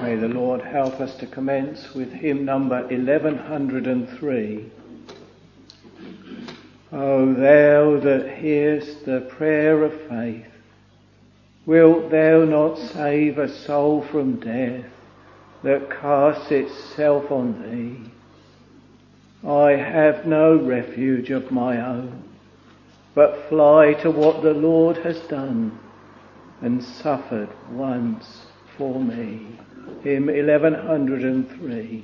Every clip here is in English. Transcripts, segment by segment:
May the Lord help us to commence with hymn number 1103. O thou that hearest the prayer of faith, wilt thou not save a soul from death that casts itself on thee? I have no refuge of my own, but fly to what the Lord has done and suffered once for me. Hymn 1103.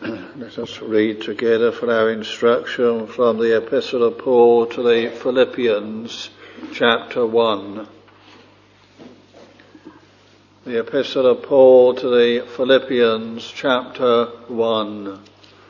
Let us read together for our instruction from the Epistle of Paul to the Philippians, chapter 1. The Epistle of Paul to the Philippians, chapter 1.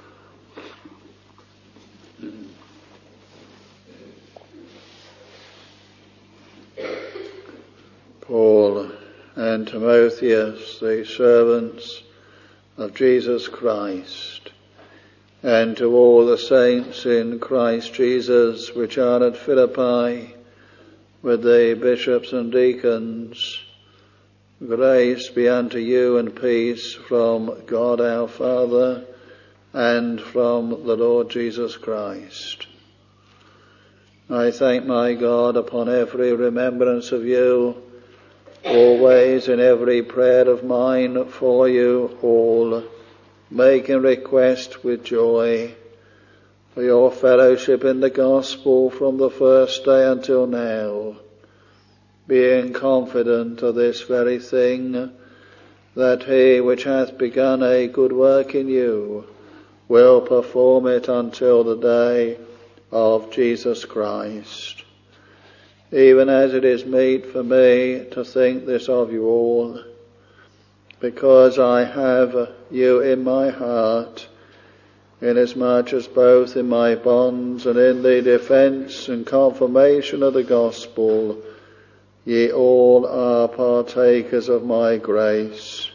Paul and Timotheus, the servants of Jesus Christ, and to all the saints in Christ Jesus which are at Philippi, with the bishops and deacons, grace be unto you and peace from God our Father and from the Lord Jesus Christ. I thank my God upon every remembrance of you, always in every prayer of mine for you all, making request with joy for your fellowship in the gospel from the first day until now, being confident of this very thing, that he which hath begun a good work in you will perform it until the day of Jesus Christ. Even as it is meet for me to think this of you all, because I have you in my heart, inasmuch as both in my bonds and in the defence and confirmation of the gospel, ye all are partakers of my grace.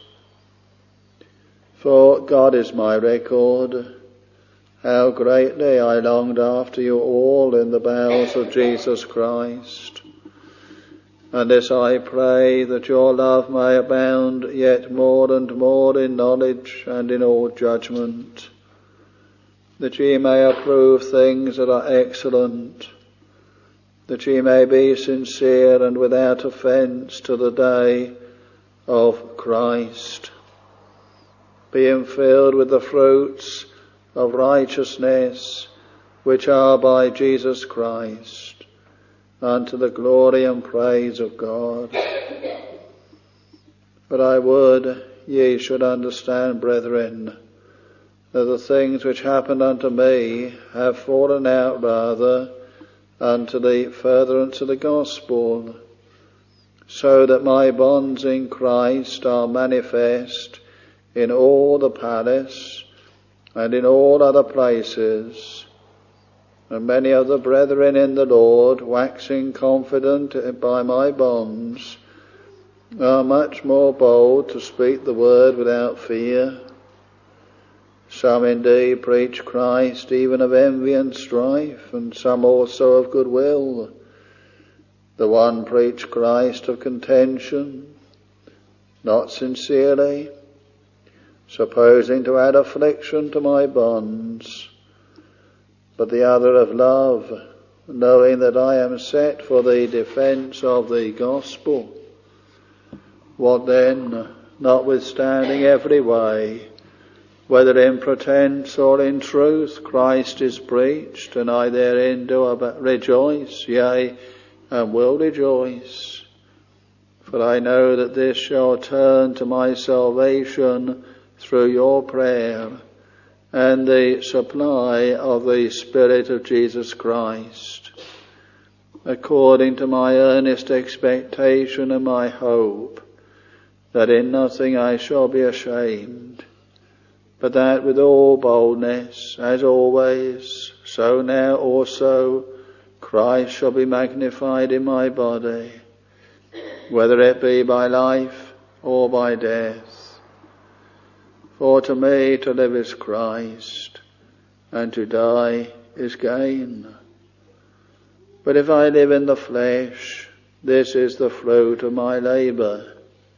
For God is my record, how greatly I longed after you all in the bowels of Jesus Christ. And this I pray, that your love may abound yet more and more in knowledge and in all judgment, that ye may approve things that are excellent, that ye may be sincere and without offence to the day of Christ, being filled with the fruits of righteousness, which are by Jesus Christ, unto the glory and praise of God. But I would ye should understand, brethren, that the things which happened unto me have fallen out rather unto the furtherance of the gospel, so that my bonds in Christ are manifest in all the palace and in all other places. And many of the brethren in the Lord, waxing confident by my bonds, are much more bold to speak the word without fear. Some indeed preach Christ even of envy and strife, and some also of goodwill. The one preach Christ of contention, not sincerely, supposing to add affliction to my bonds, but the other of love, knowing that I am set for the defence of the gospel. What then, notwithstanding every way, whether in pretence or in truth, Christ is preached, and I therein do rejoice, yea, and will rejoice. For I know that this shall turn to my salvation through your prayer and the supply of the Spirit of Jesus Christ, according to my earnest expectation and my hope, that in nothing I shall be ashamed, but that with all boldness, as always, so now also, Christ shall be magnified in my body, whether it be by life or by death. For to me to live is Christ, and to die is gain. But if I live in the flesh, this is the fruit of my labour.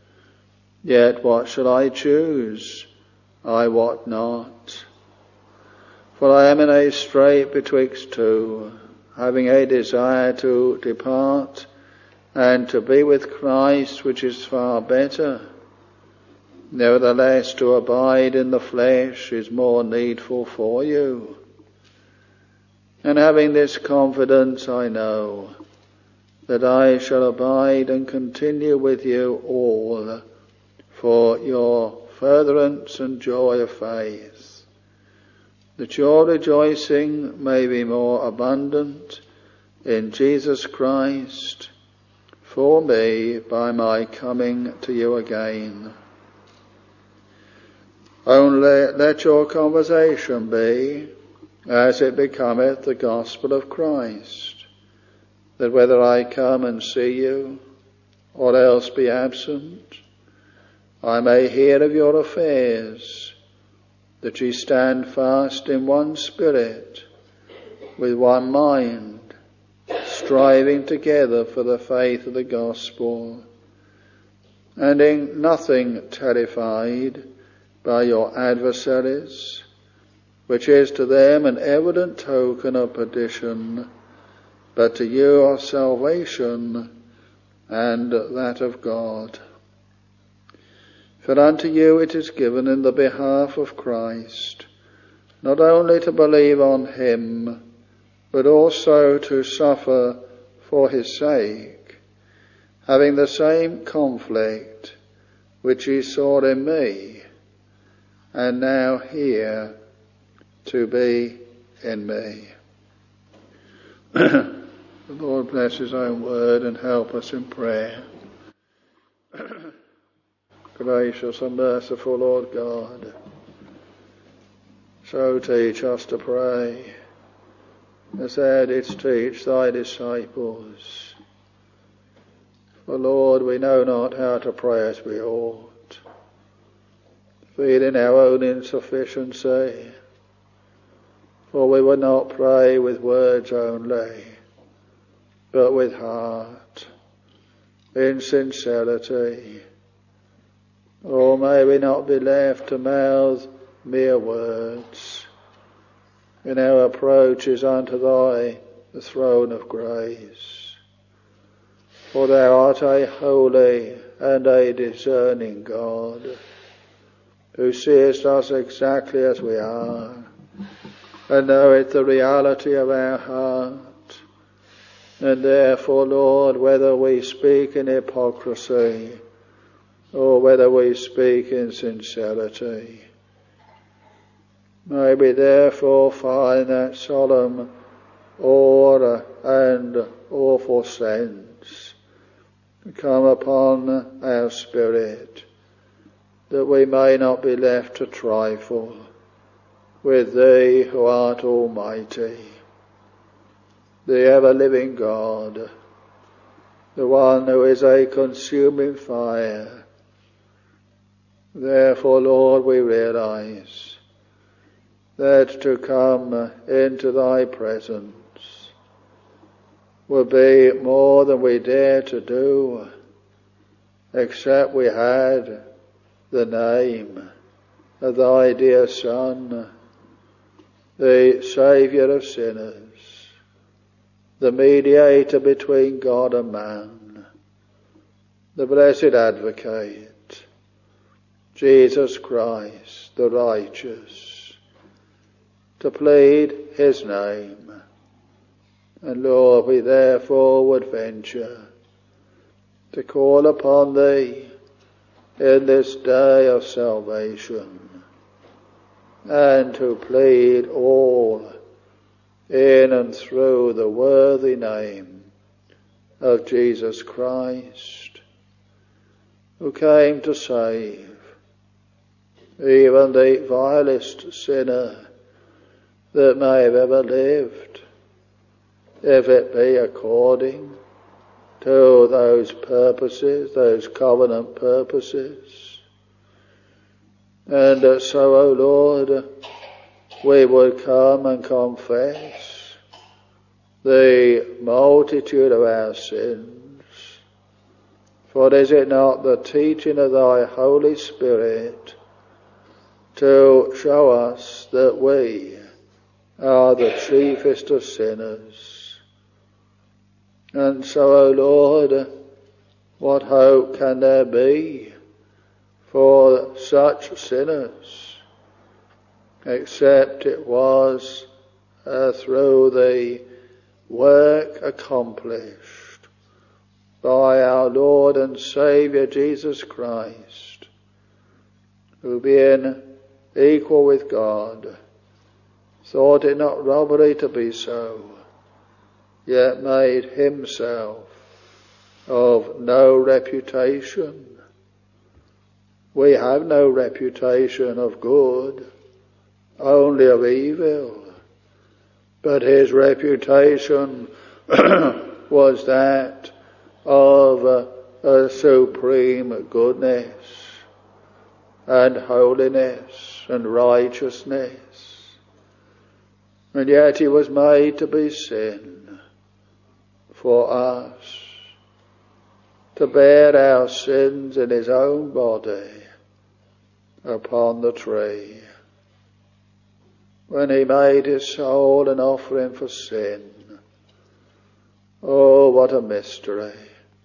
Yet what shall I choose? I wot not. For I am in a strait betwixt two, having a desire to depart, and to be with Christ, which is far better. Nevertheless, to abide in the flesh is more needful for you. And having this confidence, I know that I shall abide and continue with you all for your furtherance and joy of faith, that your rejoicing may be more abundant in Jesus Christ for me by my coming to you again. Only let your conversation be as it becometh the gospel of Christ, that whether I come and see you or else be absent, I may hear of your affairs, that ye stand fast in one spirit, with one mind, striving together for the faith of the gospel, and in nothing terrified by your adversaries, which is to them an evident token of perdition, but to you of salvation and that of God. For unto you it is given in the behalf of Christ, not only to believe on him, but also to suffer for his sake, having the same conflict which ye saw in me, and now hear to be in me. The Lord bless his own word and help us in prayer. Gracious and merciful Lord God, so teach us to pray, as thou didst teach thy disciples. For Lord, we know not how to pray as we ought, feeling our own insufficiency, for we would not pray with words only, but with heart, in sincerity. Or may we not be left to mouth mere words in our approaches unto thy the throne of grace. For thou art a holy and a discerning God, who seest us exactly as we are, and knoweth the reality of our heart. And therefore, Lord, whether we speak in hypocrisy, or whether we speak in sincerity, may we therefore find that solemn awe and awful sense come upon our spirit, that we may not be left to trifle with thee who art almighty, the ever-living God, the one who is a consuming fire. Therefore, Lord, we realize that to come into thy presence will be more than we dare to do, except we had the name of thy dear Son, the Saviour of sinners, the mediator between God and man, the blessed Advocate, Jesus Christ, the righteous, to plead his name. And Lord, we therefore would venture to call upon thee in this day of salvation, and to plead all in and through the worthy name of Jesus Christ, who came to save even the vilest sinner that may have ever lived, if it be according to those purposes, those covenant purposes. And so, O Lord, we would come and confess the multitude of our sins. For is it not the teaching of thy Holy Spirit to show us that we are the chiefest of sinners? And so, O Lord, what hope can there be for such sinners, except it was through the work accomplished by our Lord and Saviour Jesus Christ, who being equal with God, thought it not robbery to be so, yet made himself of no reputation. We have no reputation of good, only of evil. But his reputation was that of a supreme goodness and holiness and righteousness. And yet he was made to be sin for us, to bear our sins in his own body upon the tree. When he made his soul an offering for sin, oh, what a mystery.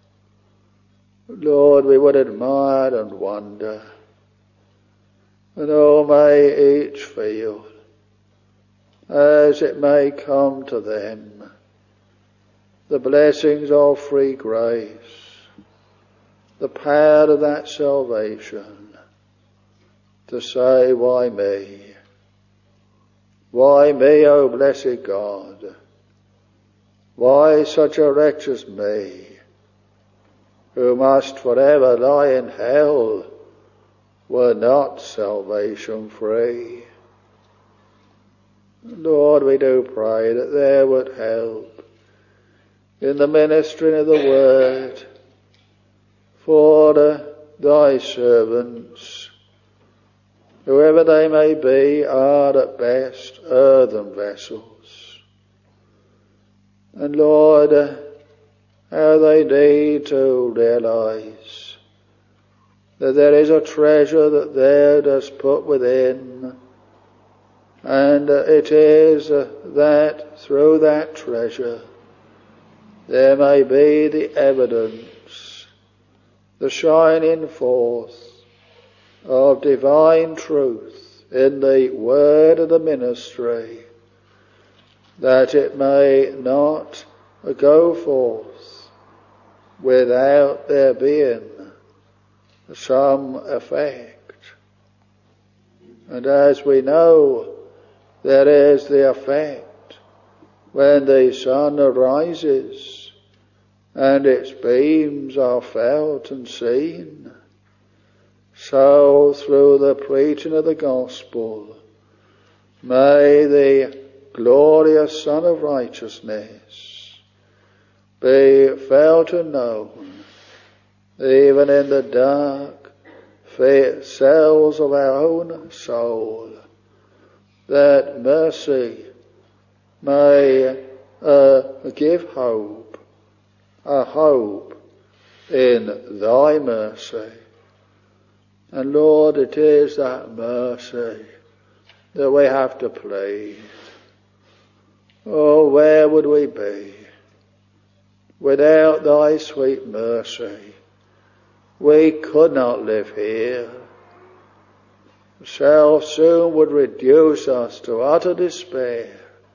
Lord, we would admire and wonder, and oh, may each feel, as it may come to them, the blessings of free grace, the power of that salvation, to say, why me? Why me, O blessed God? Why such a wretch as me, who must forever lie in hell, were not salvation free? Lord, we do pray that there would help in the ministering of the word for thy servants, whoever they may be, are at best earthen vessels. And Lord, how they need to realize that there is a treasure that thou dost put within, and it is that through that treasure there may be the evidence, the shining forth of divine truth in the word of the ministry, that it may not go forth without there being some effect. And as we know, there is the effect when the sun arises and its beams are felt and seen. So through the preaching of the gospel, may the glorious Son of Righteousness be felt and known, even in the dark cells of our own soul, that mercy may give hope, a hope in thy mercy. And Lord, it is that mercy that we have to plead. Oh, where would we be without thy sweet mercy? We could not live here. Self soon would reduce us to utter despair.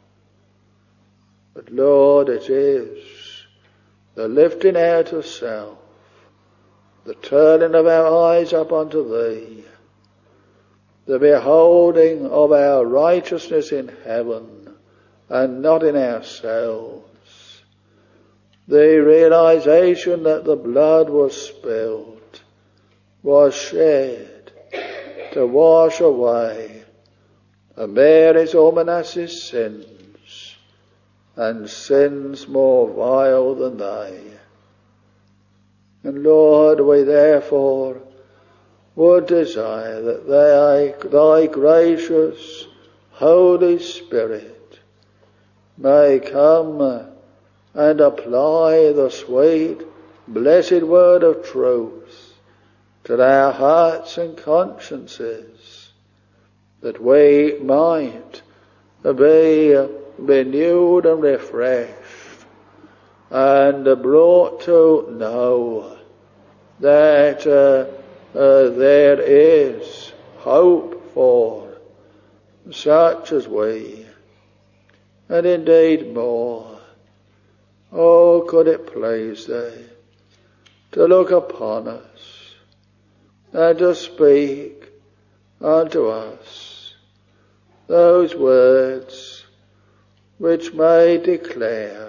But Lord, it is the lifting out of self, the turning of our eyes up unto thee, the beholding of our righteousness in heaven and not in ourselves, the realization that the blood was spilled, was shed to wash away Mary's Omenas's sins, and sins more vile than they. And Lord, we therefore would desire that thy gracious Holy Spirit may come and apply the sweet, blessed word of truth to our hearts and consciences, that we might be renewed and refreshed and brought to know that there is hope for such as we, and indeed more. Oh, could it please thee to look upon us and to speak unto us those words which may declare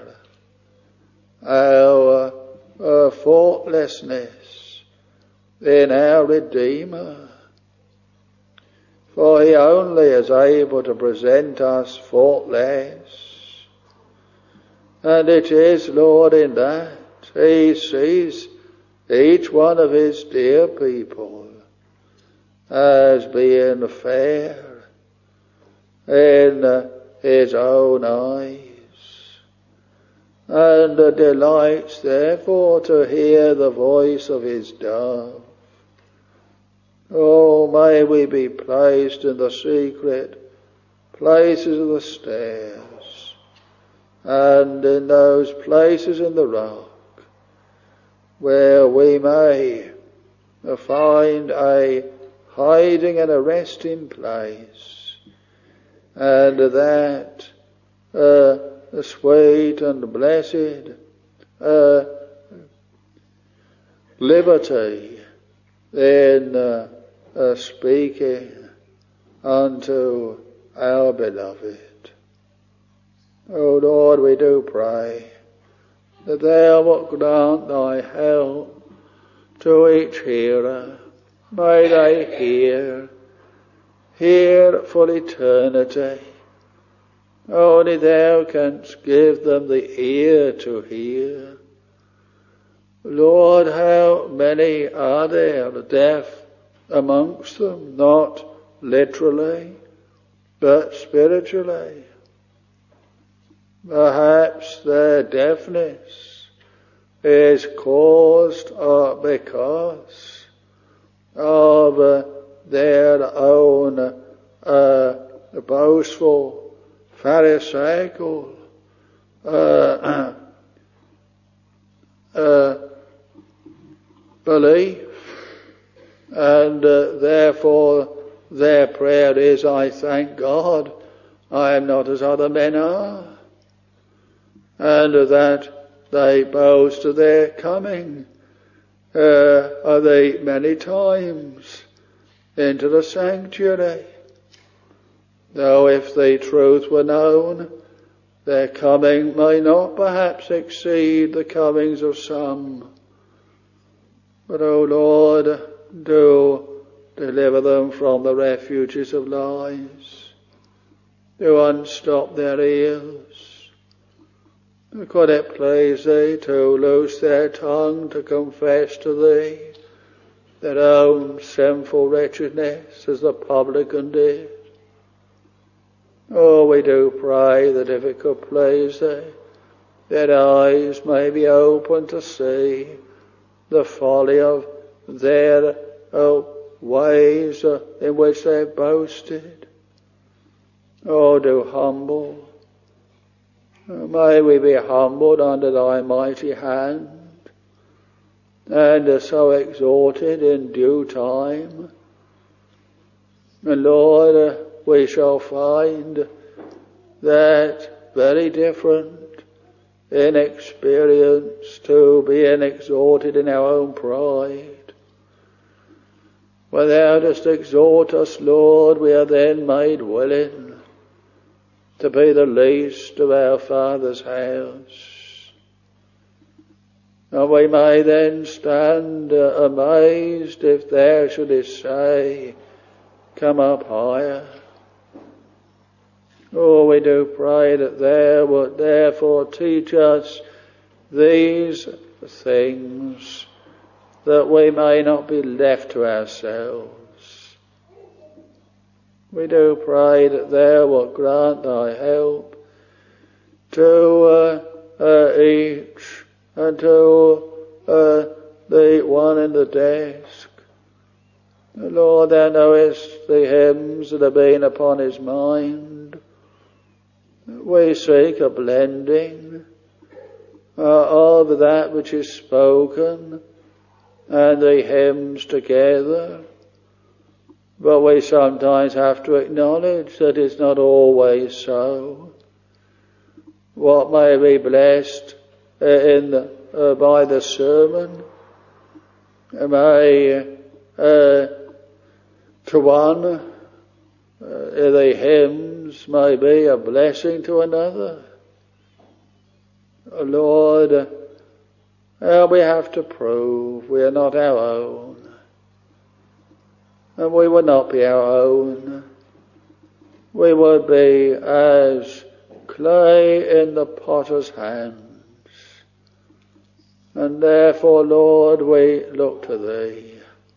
our faultlessness in our Redeemer. For he only is able to present us faultless. And it is, Lord, in that he sees each one of his dear people as being fair in his own eyes, and delights therefore to hear the voice of his dove. Oh, may we be placed in the secret places of the stairs, and in those places in the rock, where we may find a hiding and a resting place, and that sweet and blessed liberty in speaking unto our beloved. O Lord, we do pray that thou wilt grant thy help to each hearer. May they hear for eternity. Only thou canst give them the ear to hear. Lord, how many are there deaf amongst them, not literally, but spiritually? Perhaps their deafness is caused because of their own boastful, pharisaical belief, and therefore their prayer is, I thank God I am not as other men are, and that they boast of their coming many times into the sanctuary, though if the truth were known, their coming may not perhaps exceed the comings of some. But, O Lord, do deliver them from the refuges of lies. Do unstop their ears. Could it please thee to loose their tongue to confess to thee their own sinful wretchedness as the publican did? Oh, we do pray that if it could please thee, their eyes may be opened to see the folly of their ways in which they have boasted. Oh, do humble. May we be humbled under thy mighty hand, and so exalted in due time. And Lord, we shall find that very different in experience to being exalted in our own pride. When thou dost exhort us, Lord, we are then made willing to be the least of our Father's house. And we may then stand amazed if thou shouldest say, come up higher. Oh, we do pray that thou wilt therefore teach us these things, that we may not be left to ourselves. We do pray that thou wilt grant thy help to each, and to the one in the desk. Lord, thou knowest the hymns that have been upon his mind. We seek a blending of that which is spoken and the hymns together. But we sometimes have to acknowledge that it's not always so. What may be blessed by the sermon may to one the hymns may be a blessing to another. Lord, we have to prove we are not our own. And we would not be our own. We would be as clay in the potter's hands. And therefore, Lord, we look to Thee.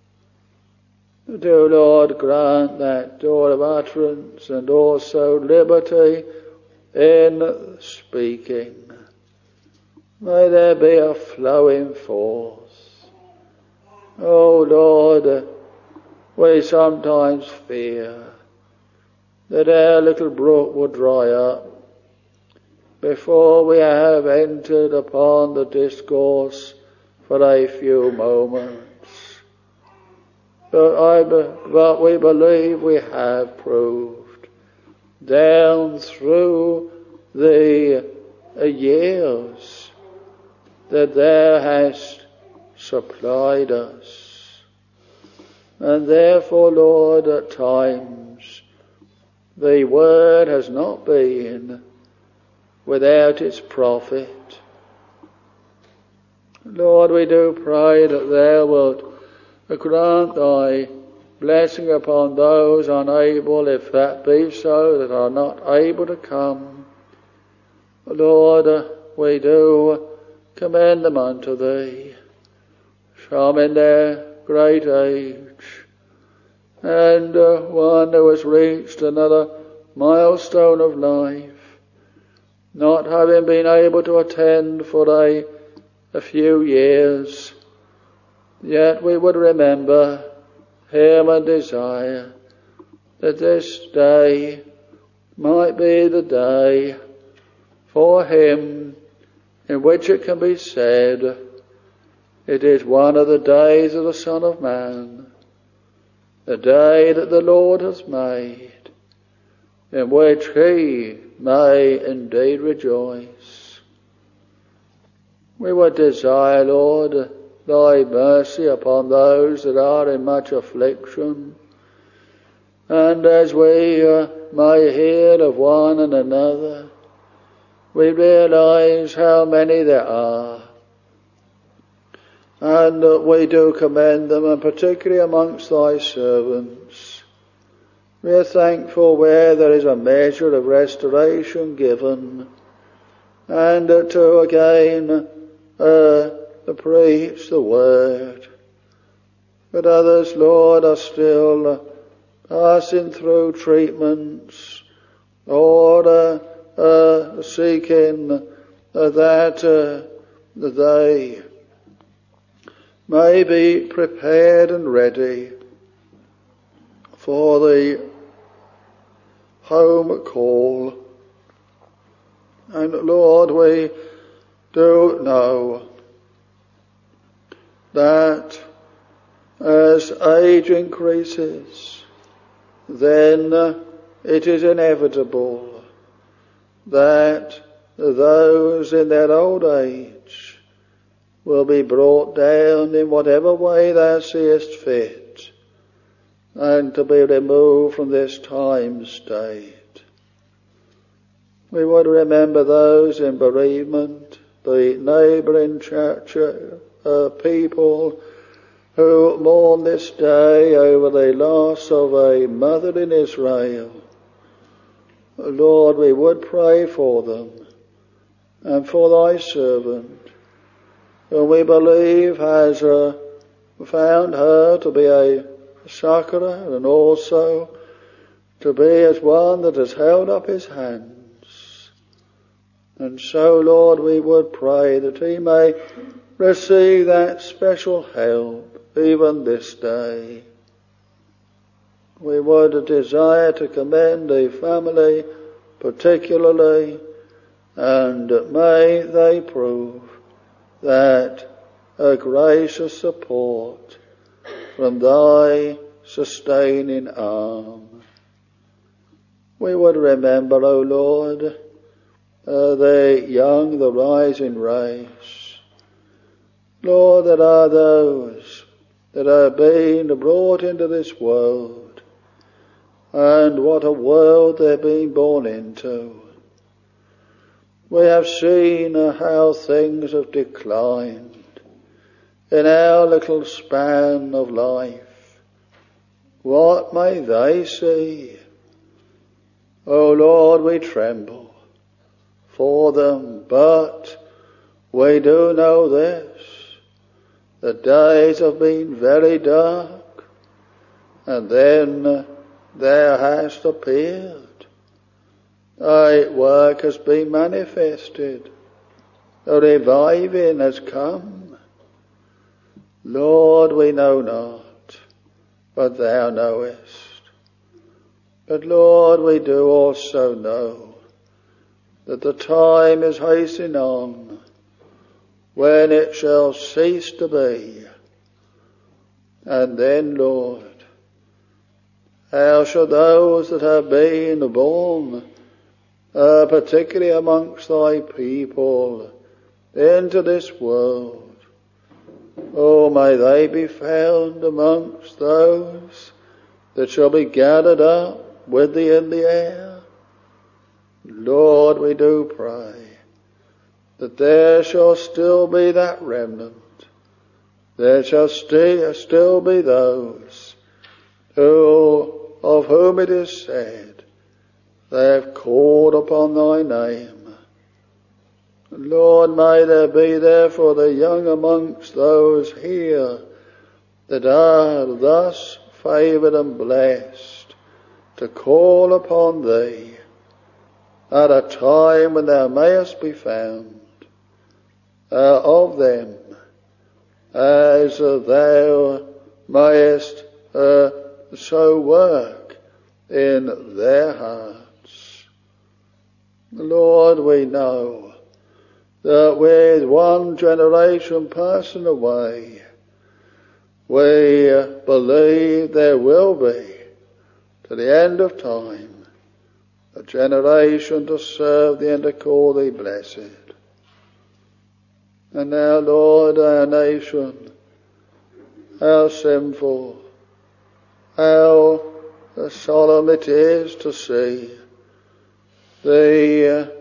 Do, Lord, grant that door of utterance and also liberty in speaking. May there be a flowing forth. Oh, Lord, we sometimes fear that our little brook will dry up before we have entered upon the discourse for a few moments. But we believe we have proved down through the years that Thou hast supplied us. And therefore, Lord, at times the word has not been without its profit. Lord, we do pray that Thou wilt grant Thy blessing upon those unable, if that be so, that are not able to come. Lord, we do commend them unto Thee, some in their great age, and one who has reached another milestone of life, not having been able to attend for a few years. Yet we would remember him and desire that this day might be the day for him in which it can be said, it is one of the days of the Son of Man, the day that the Lord has made, in which he may indeed rejoice. We would desire, Lord, Thy mercy upon those that are in much affliction, and as we may hear of one and another, we realize how many there are, and we do commend them, and particularly amongst Thy servants. We are thankful where there is a measure of restoration given, and to again preach the word. But others, Lord, are still passing through treatments or seeking that they may be prepared and ready for the home call. And Lord, we do know that as age increases, then it is inevitable that those in their old age will be brought down in whatever way Thou seest fit, and to be removed from this time state. We would remember those in bereavement, the neighbouring church people who mourn this day over the loss of a mother in Israel. Lord, we would pray for them and for Thy servant, whom we believe has found her to be a succourer and also to be as one that has held up his hands. And so, Lord, we would pray that he may receive that special help even this day. We would desire to commend the family particularly, and may they prove that a gracious support from Thy sustaining arm. We would remember, O Lord, the young, the rising race. Lord, there are those that are being brought into this world, and what a world they've been born into. We have seen how things have declined in our little span of life. What may they see? O Lord, we tremble for them, but we do know this. The days have been very dark, and then thou hast appeared. Thy work has been manifested. The reviving has come. Lord, we know not, but thou knowest. But Lord, we do also know that the time is hastening on when it shall cease to be. And then, Lord, how shall those that have been born, particularly amongst thy people, into this world, oh, may they be found amongst those that shall be gathered up with thee in the air. Lord, we do pray that there shall still be that remnant. There shall still be those of whom it is said, they have called upon thy name. Lord, may there be therefore the young amongst those here that are thus favoured and blessed to call upon thee at a time when thou mayest be found of them, as thou mayest so work in their hearts. Lord, we know that with one generation passing away, we believe there will be, to the end of time, a generation to serve thee and to call thee blessed. And now, Lord, our nation, how sinful, how solemn it is to see the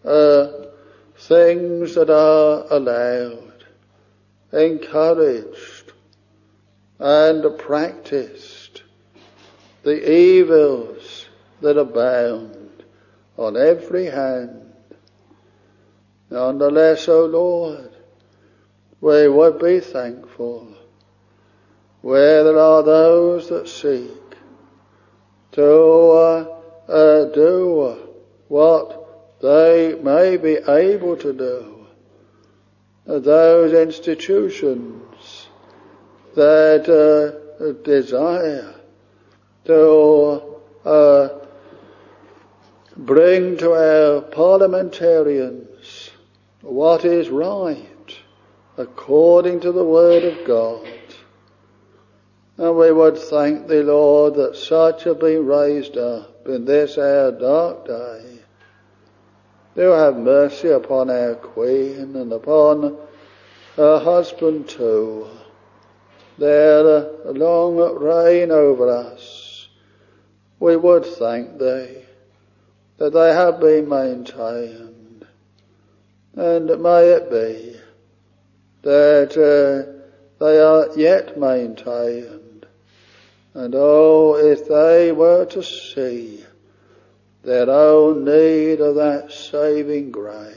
things that are allowed, encouraged, and practiced, the evils that abound on every hand. Nonetheless, O Lord, we would be thankful where there are those that seek to do what they may be able to do. Those institutions that desire to bring to our parliamentarians what is right according to the Word of God. And we would thank thee, Lord, that such have been raised up in this our dark day. Do have mercy upon our Queen and upon her husband too. Their long reign over us. We would thank thee that they have been maintained. And may it be that they are yet maintained. And oh, if they were to see their own need of that saving grace.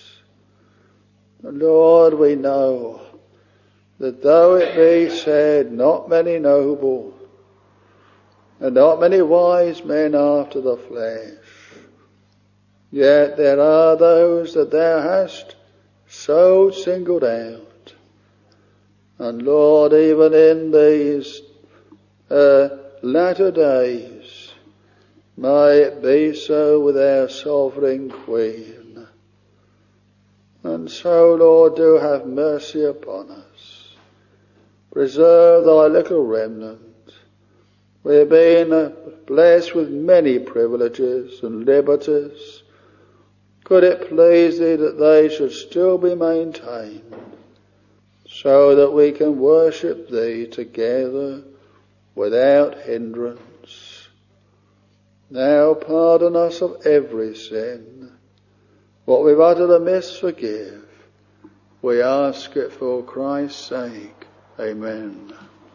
Lord, we know that though it be said not many noble and not many wise men after the flesh, yet there are those that thou hast so singled out. And Lord, even in these latter days, may it be so with our sovereign Queen. And so, Lord, do have mercy upon us. Preserve thy little remnant. We have been blessed with many privileges and liberties. Could it please thee that they should still be maintained, so that we can worship thee together without hindrance. Now pardon us of every sin. What we've uttered amiss, forgive. We ask it for Christ's sake. Amen.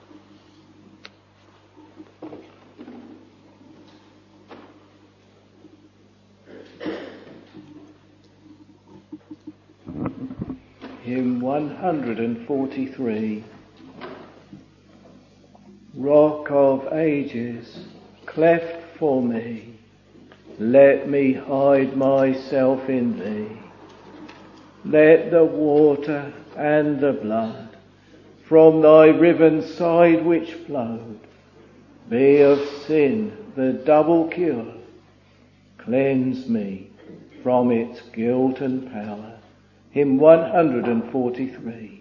Hymn 143. Rock of ages, cleft for me, let me hide myself in thee. Let the water and the blood from thy riven side which flowed be of sin the double cure. Cleanse me from its guilt and power. Hymn 143.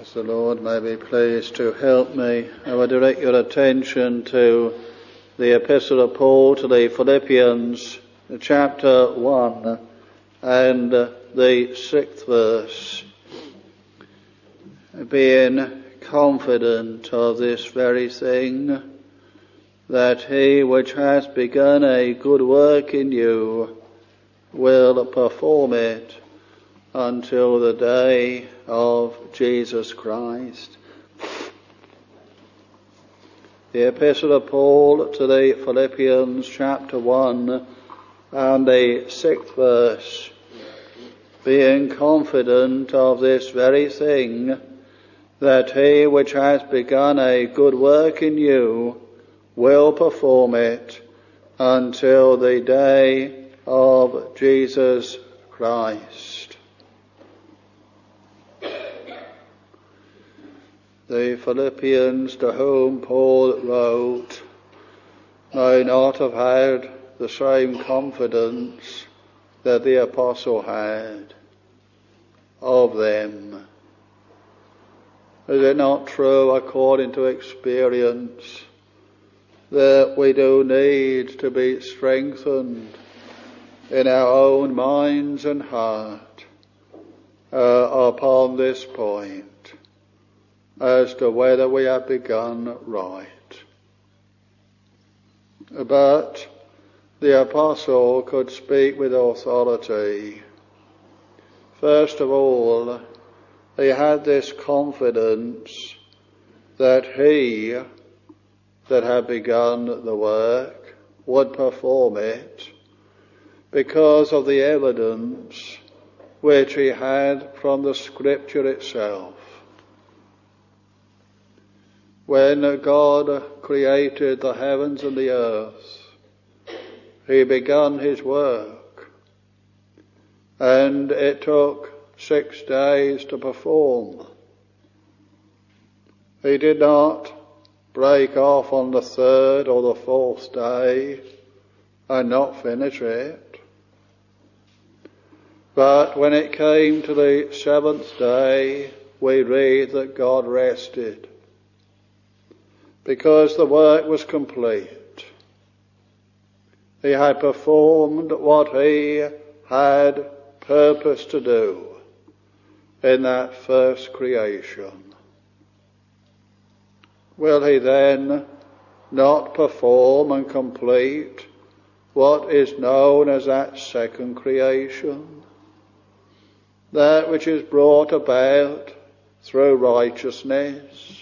As the Lord may be pleased to help me, I will direct your attention to the Epistle of Paul to the Philippians, chapter 1 and the 6th verse. Being confident of this very thing, that he which has begun a good work in you will perform it until the day of Jesus Christ. The Epistle of Paul to the Philippians, chapter 1 and the 6th verse. Being confident of this very thing, that he which has begun a good work in you will perform it until the day of Jesus Christ. The Philippians to whom Paul wrote may not have had the same confidence that the apostle had of them. Is it not true, according to experience, that we do need to be strengthened in our own minds and heart upon this point as to whether we have begun right? But the apostle could speak with authority. First of all, he had this confidence that he that had begun the work would perform it because of the evidence which he had from the Scripture itself. When God created the heavens and the earth, he began his work, and it took 6 days to perform. He did not break off on the 3rd or the 4th day and not finish it. But when it came to the 7th day, we read that God rested, because the work was complete. He had performed what he had purposed to do in that first creation. Will he then not perform and complete what is known as that second creation? That which is brought about through righteousness,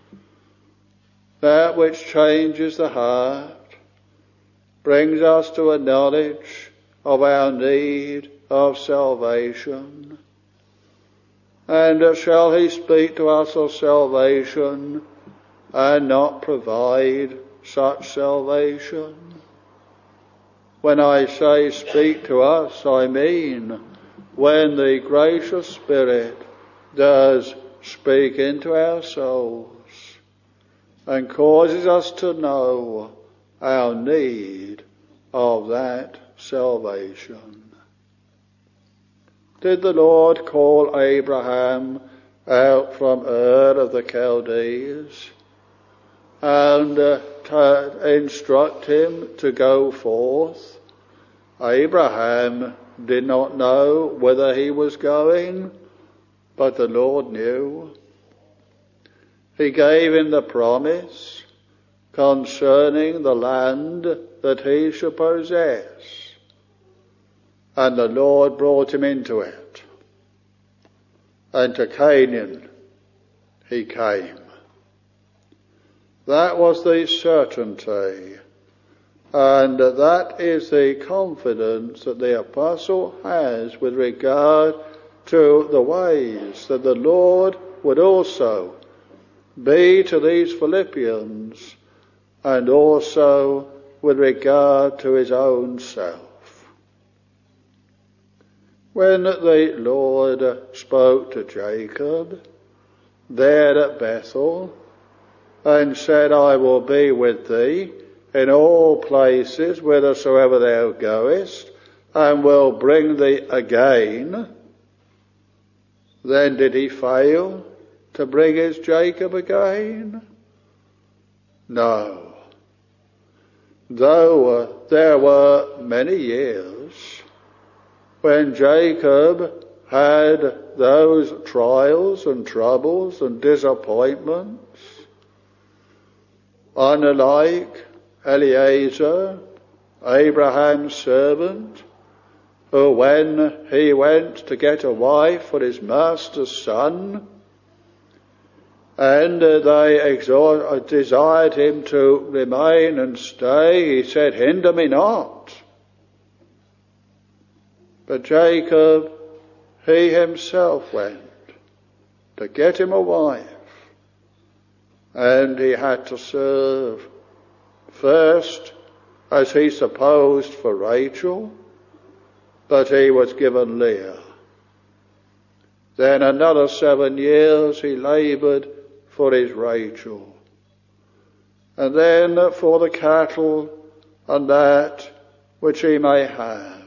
that which changes the heart, brings us to a knowledge of our need of salvation. And shall he speak to us of salvation and not provide such salvation? When I say speak to us, I mean when the gracious Spirit does speak into our souls and causes us to know our need of that salvation. Did the Lord call Abraham out from Ur of the Chaldees and instruct him to go forth? Abraham did not know whither he was going, but the Lord knew. He gave him the promise concerning the land that he should possess, and the Lord brought him into it. And to Canaan he came. That was the certainty, and that is the confidence that the apostle has with regard to the ways that the Lord would also be to these Philippians, and also with regard to his own self. When the Lord spoke to Jacob there at Bethel and said, I will be with thee in all places whithersoever thou goest, and will bring thee again, then did he fail to bring his Jacob again? No. Though there were many years when Jacob had those trials and troubles and disappointments, unlike Eliezer, Abraham's servant, who when he went to get a wife for his master's son, and they desired him to remain and stay, he said, "Hinder me not." But Jacob, he himself went to get him a wife, and he had to serve first, as he supposed, for Rachel, but he was given Leah. Then another 7 years he laboured for his Rachel, and then for the cattle and that which he may have.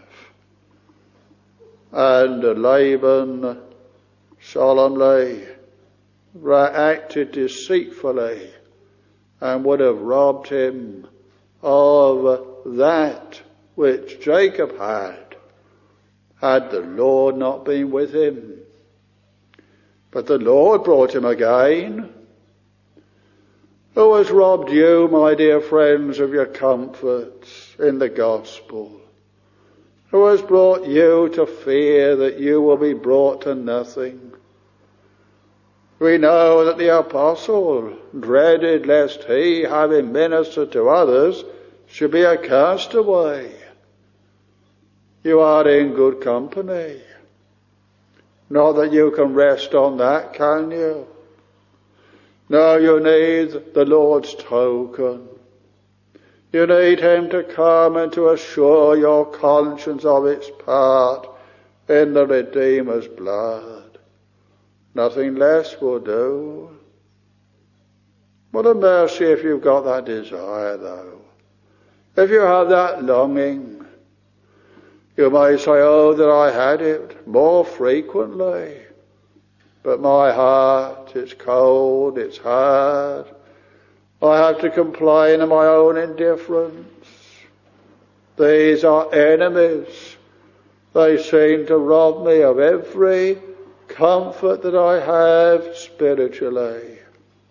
And Laban solemnly acted deceitfully and would have robbed him of that which Jacob had the Lord not been with him. But the Lord brought him again. Who has robbed you, my dear friends, of your comforts in the gospel? Who has brought you to fear that you will be brought to nothing? We know that the apostle dreaded lest he, having ministered to others, should be a castaway. You are in good company. Not that you can rest on that, can you? No, you need the Lord's token. You need him to come and to assure your conscience of its part in the Redeemer's blood. Nothing less will do. What a mercy if you've got that desire, though. If you have that longing, you may say, "Oh, that I had it more frequently. But my heart, it's cold, it's hard. I have to complain of my own indifference. These are enemies. They seem to rob me of every comfort that I have spiritually."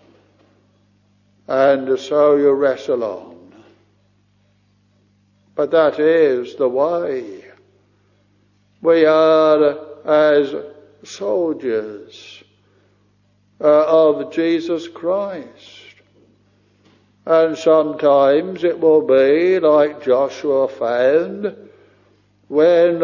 And so you wrestle on. But that is the way. We are as soldiers of Jesus Christ. And sometimes it will be like Joshua found when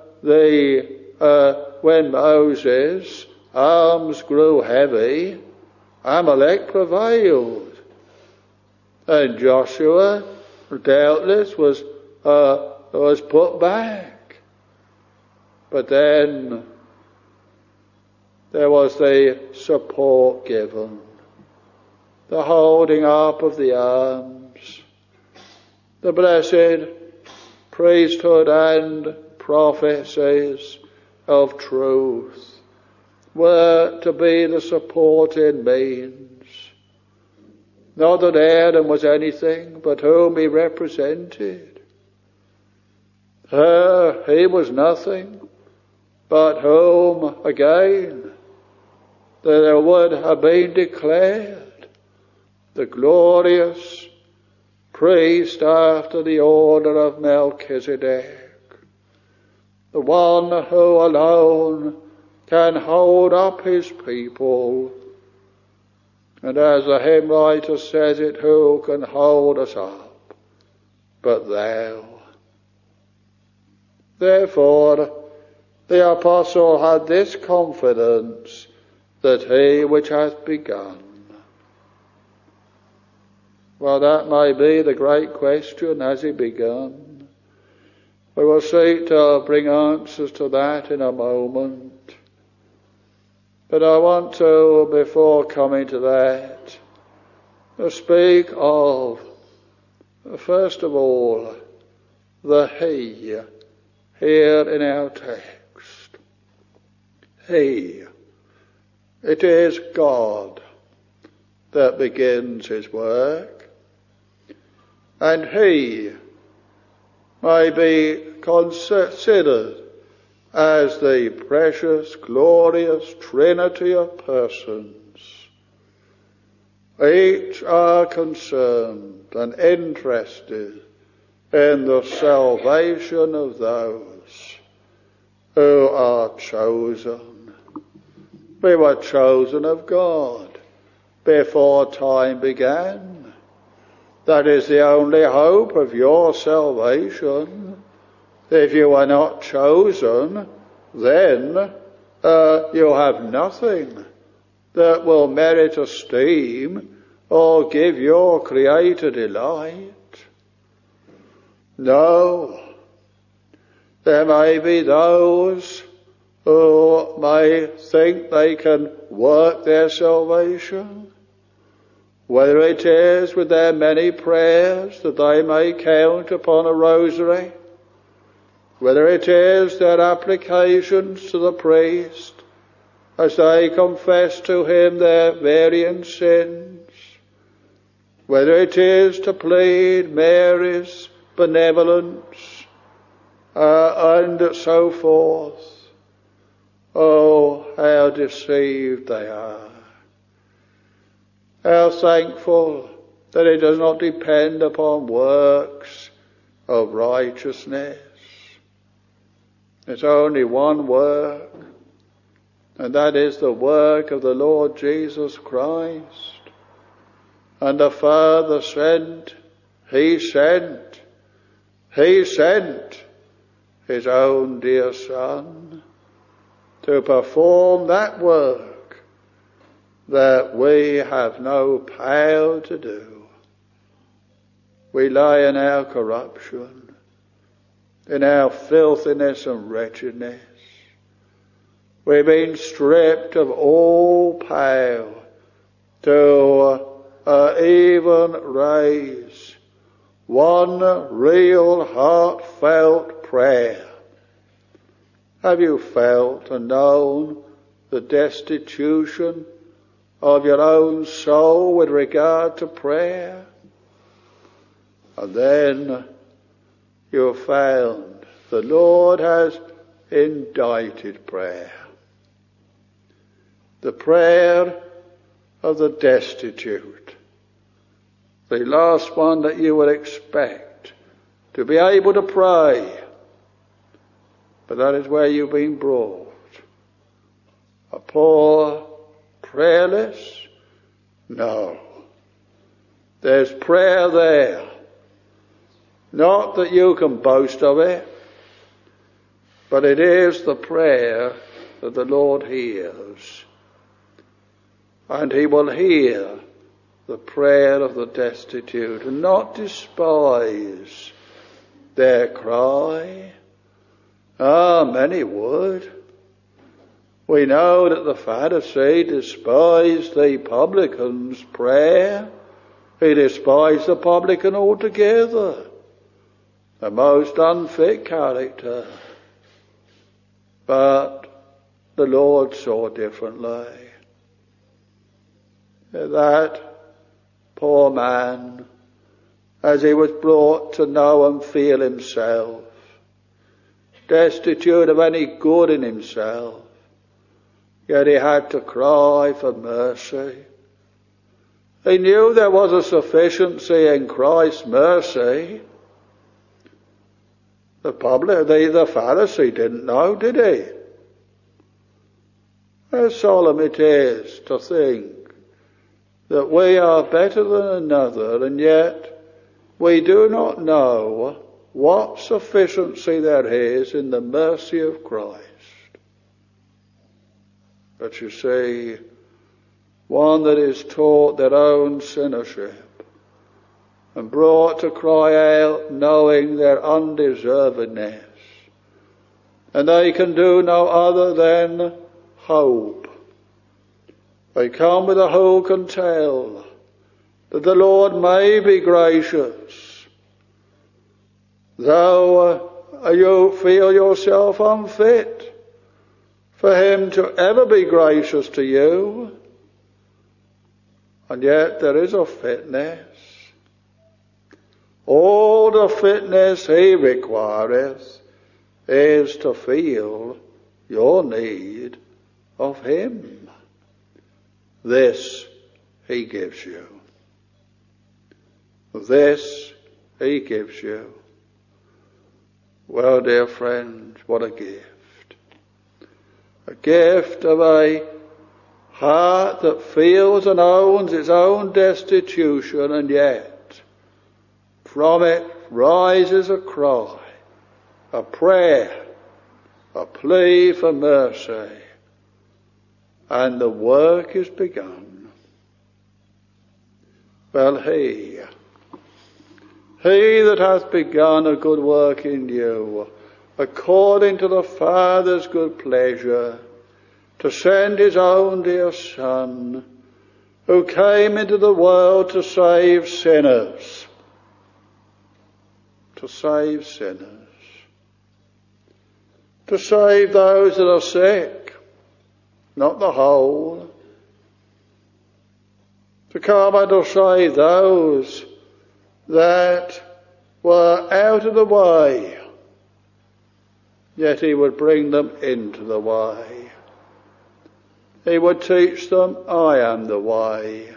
Moses' arms grew heavy, Amalek prevailed, and Joshua doubtless was put back. But then there was the support given, the holding up of the arms. The blessed priesthood and prophecies of truth were to be the supporting means. Not that Aaron was anything, but whom he represented. He was nothing, but whom, again, there would have been declared the glorious priest after the order of Melchizedek, the one who alone can hold up his people. And as the hymn writer says it, who can hold us up but thou? Therefore, the apostle had this confidence that he which hath begun. Well, that may be the great question, has he begun? We will seek to bring answers to that in a moment. But I want to, before coming to that, to speak of, first of all, the he here in our text. He. It is God that begins his work, and he may be considered as the precious, glorious Trinity of persons. Each are concerned and interested in the salvation of those who are chosen. We were chosen of God before time began. That is the only hope of your salvation. If you are not chosen, then you have nothing that will merit esteem or give your Creator delight. No, there may be those who may think they can work their salvation, whether it is with their many prayers that they may count upon a rosary, whether it is their applications to the priest as they confess to him their varying sins, whether it is to plead Mary's benevolence, and so forth. Oh, how deceived they are. How thankful that it does not depend upon works of righteousness. It's only one work, and that is the work of the Lord Jesus Christ. And the Father sent, He sent His own dear Son to perform that work that we have no power to do. We lie in our corruption, in our filthiness and wretchedness. We've been stripped of all power to even raise one real heartfelt prayer. Have you felt and known the destitution of your own soul with regard to prayer? And then you found the Lord has indicted prayer. The prayer of the destitute. The last one that you would expect to be able to pray. But that is where you've been brought. A poor, prayerless? No. There's prayer there. Not that you can boast of it, but it is the prayer that the Lord hears. And He will hear the prayer of the destitute and not despise their cry. Many would. We know that the Pharisee despised the publican's prayer. He despised the publican altogether. The most unfit character. But the Lord saw differently. That poor man, as he was brought to know and feel himself, destitute of any good in himself, yet he had to cry for mercy. He knew there was a sufficiency in Christ's mercy. The Pharisee didn't know, did he? How solemn it is to think that we are better than another, and yet we do not know what sufficiency there is in the mercy of Christ. But you see, one that is taught their own sinnership and brought to cry out knowing their undeservedness, and they can do no other than hope. They come with a who can tell that the Lord may be gracious, though you feel yourself unfit for him to ever be gracious to you. And yet there is a fitness. All the fitness he requireth is to feel your need of him. This he gives you. This he gives you. Well, dear friends, what a gift. A gift of a heart that feels and owns its own destitution, and yet from it rises a cry, a prayer, a plea for mercy, and the work is begun. Well, he that hath begun a good work in you, according to the Father's good pleasure, to send his own dear Son, who came into the world to save sinners. To save sinners. To save those that are sick, not the whole. To come and to save those that were out of the way, yet he would bring them into the way. He would teach them, I am the way.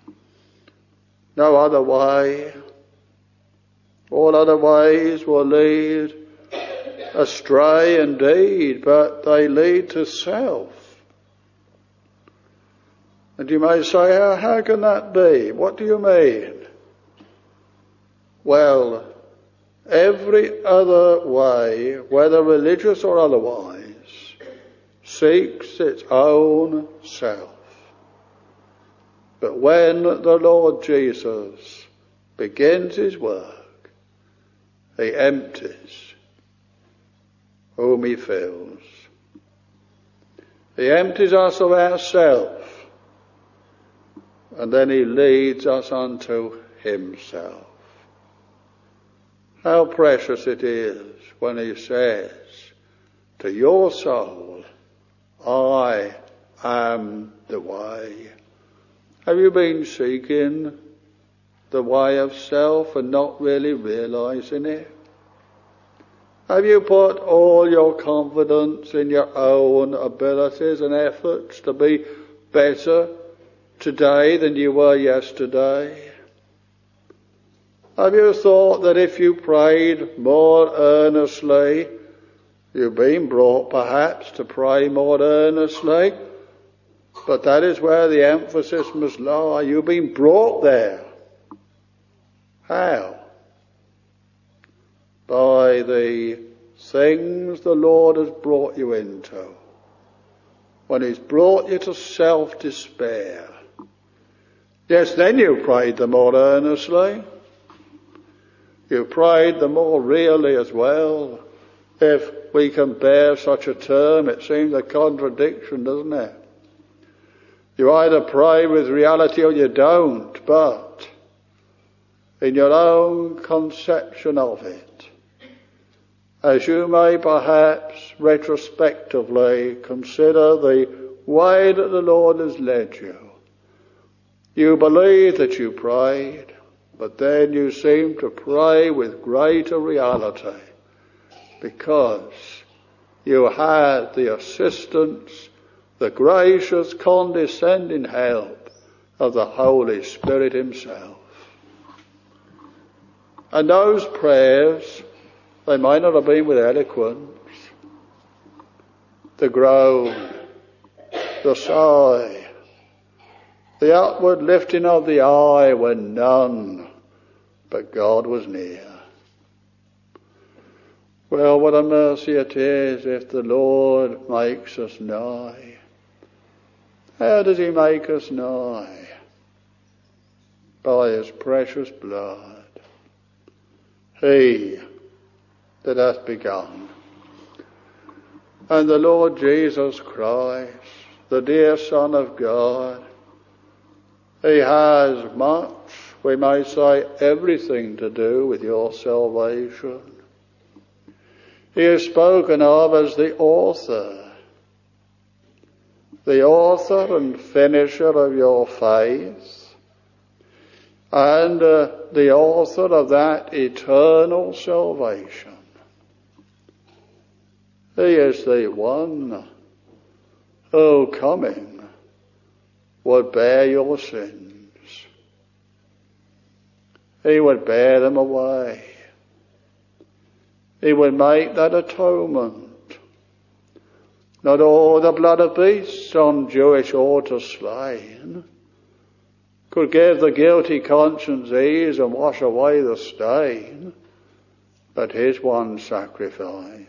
No other way. All other ways will lead astray indeed, but they lead to self. And you may say, how can that be? What do you mean? Well, every other way, whether religious or otherwise, seeks its own self. But when the Lord Jesus begins his work, he empties whom he fills. He empties us of ourself, and then he leads us unto himself. How precious it is when he says to your soul, I am the way. Have you been seeking the way of self and not really realizing it? Have you put all your confidence in your own abilities and efforts to be better today than you were yesterday? Have you thought that if you prayed more earnestly, you've been brought perhaps to pray more earnestly, but that is where the emphasis must lie. You've been brought there. How? By the things the Lord has brought you into. When he's brought you to self-despair. Yes, then you prayed the more earnestly. You prayed the more really as well. If we can bear such a term, it seems a contradiction, doesn't it? You either pray with reality or you don't, but in your own conception of it, as you may perhaps retrospectively consider the way that the Lord has led you, you believe that you prayed, but then you seem to pray with greater reality because you had the assistance, the gracious condescending help of the Holy Spirit himself. And those prayers, they might not have been with eloquence. The groan, the sigh, the upward lifting of the eye when none but God was near. Well, what a mercy it is if the Lord makes us nigh. How does he make us nigh? By his precious blood. He that hath begun. And the Lord Jesus Christ, the dear Son of God, he has much, we may say everything to do with your salvation. He is spoken of as the author the author and finisher of your faith, and the author of that eternal salvation. He is the one who, coming, would bear your sins. He would bear them away. He would make that atonement. Not all the blood of beasts on Jewish altars slain could give the guilty conscience ease and wash away the stain, but his one sacrifice,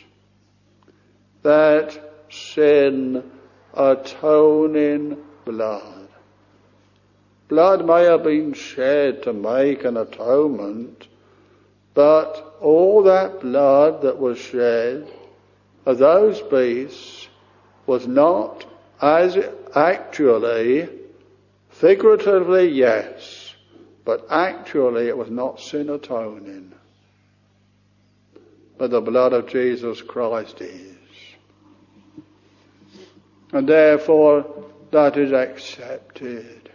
that sin atoning blood. Blood may have been shed to make an atonement, but all that blood that was shed of those beasts was not as actually, figuratively yes, but actually it was not sin atoning. But the blood of Jesus Christ is. And therefore that is accepted.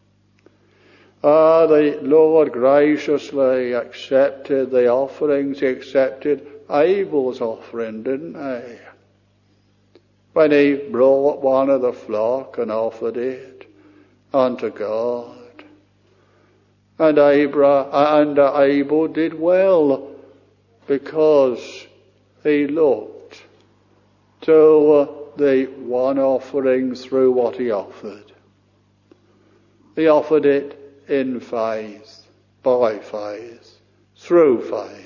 The Lord graciously accepted the offerings. He accepted Abel's offering, didn't he? When he brought one of the flock and offered it unto God. And Abel did well, because he looked to the one offering through what he offered. He offered it in faith, by faith, through faith.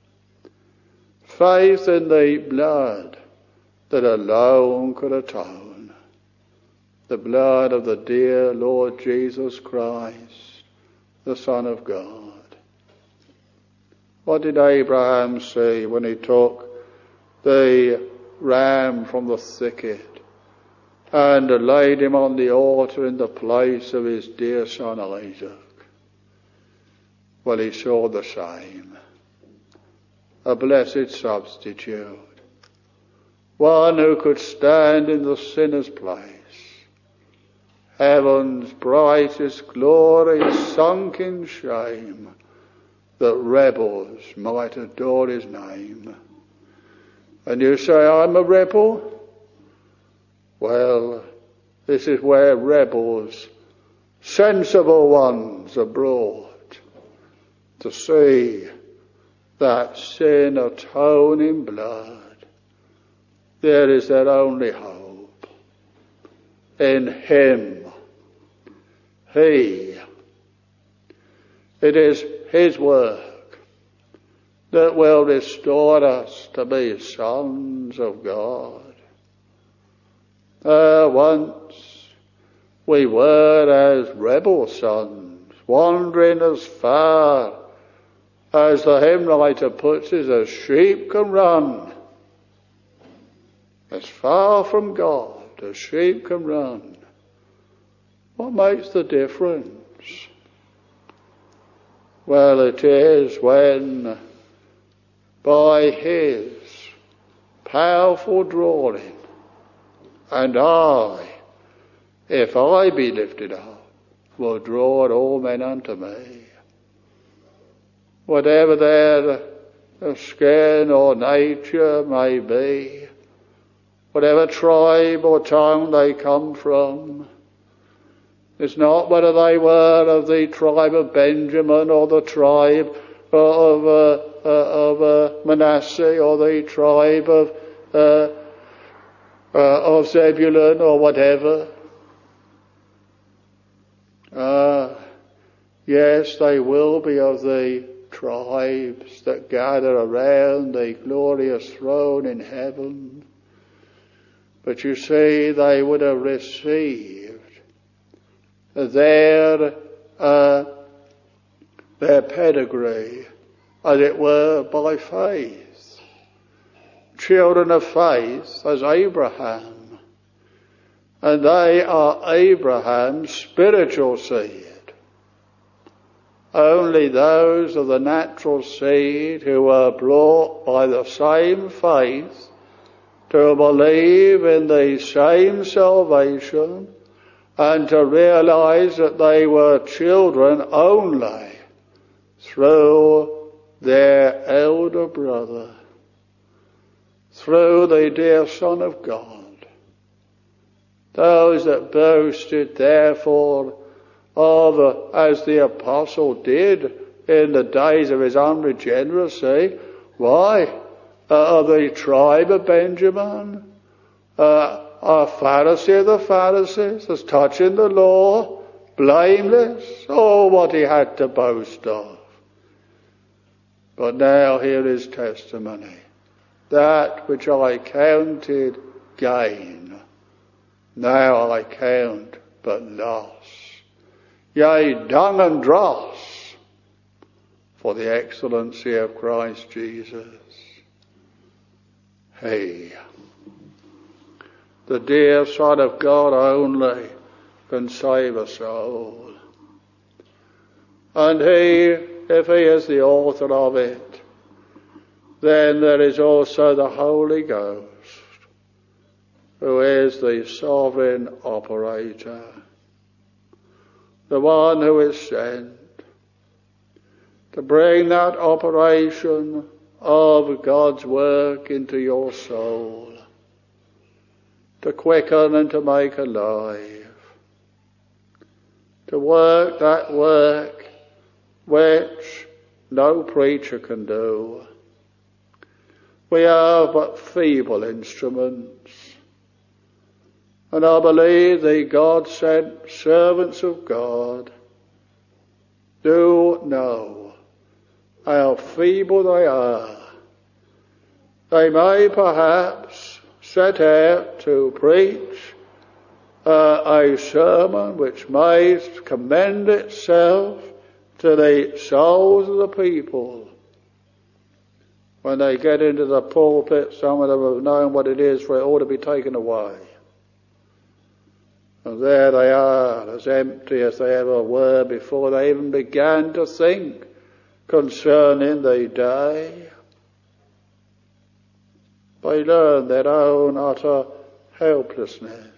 Faith in the blood that alone could atone. The blood of the dear Lord Jesus Christ, the Son of God. What did Abraham see when he took the ram from the thicket and laid him on the altar in the place of his dear son Isaac? Well, he saw the same. A blessed substitute. One who could stand in the sinner's place. Heaven's brightest glory sunk in shame, that rebels might adore his name. And you say, I'm a rebel? Well, this is where rebels, sensible ones, are brought to see that sin atoning blood. There is their only hope. In him. It is his work that will restore us to be sons of God. Once we were as rebel sons, wandering as far as the hymn writer puts it, as sheep can run. As far from God as sheep can run. What makes the difference? Well, it is when, by his powerful drawing, and I, if I be lifted up, will draw all men unto me. Whatever their skin or nature may be, whatever tribe or tongue they come from, it's not whether they were of the tribe of Benjamin or the tribe of Manasseh or the tribe of Zebulun or whatever. Yes, they will be of the tribes that gather around the glorious throne in heaven. But you see, they would have received their pedigree, as it were, by faith. Children of faith as Abraham. And they are Abraham's spiritual seed. Only those of the natural seed who are brought by the same faith to believe in the same salvation and to realize that they were children only through their elder brother, through the dear Son of God. Those that boasted, therefore, of, as the apostle did in the days of his unregeneracy, why, of the tribe of Benjamin, a Pharisee of the Pharisees, as touching the law, blameless, what he had to boast of. But now here is testimony. That which I counted gain, now I count but loss. Yea, dung and dross, for the excellency of Christ Jesus. He, the dear Son of God only, can save a soul. And he, if he is the author of it, then there is also the Holy Ghost, who is the sovereign operator, the one who is sent to bring that operation of God's work into your soul, to quicken and to make alive, to work that work which no preacher can do. We are but feeble instruments, and I believe the God-sent servants of God do know how feeble they are. They may perhaps set out to preach a sermon which may commend itself to the souls of the people. When they get into the pulpit, some of them have known what it is for it all to be taken away. And there they are, as empty as they ever were before they even began to think concerning the day. They learn their own utter helplessness.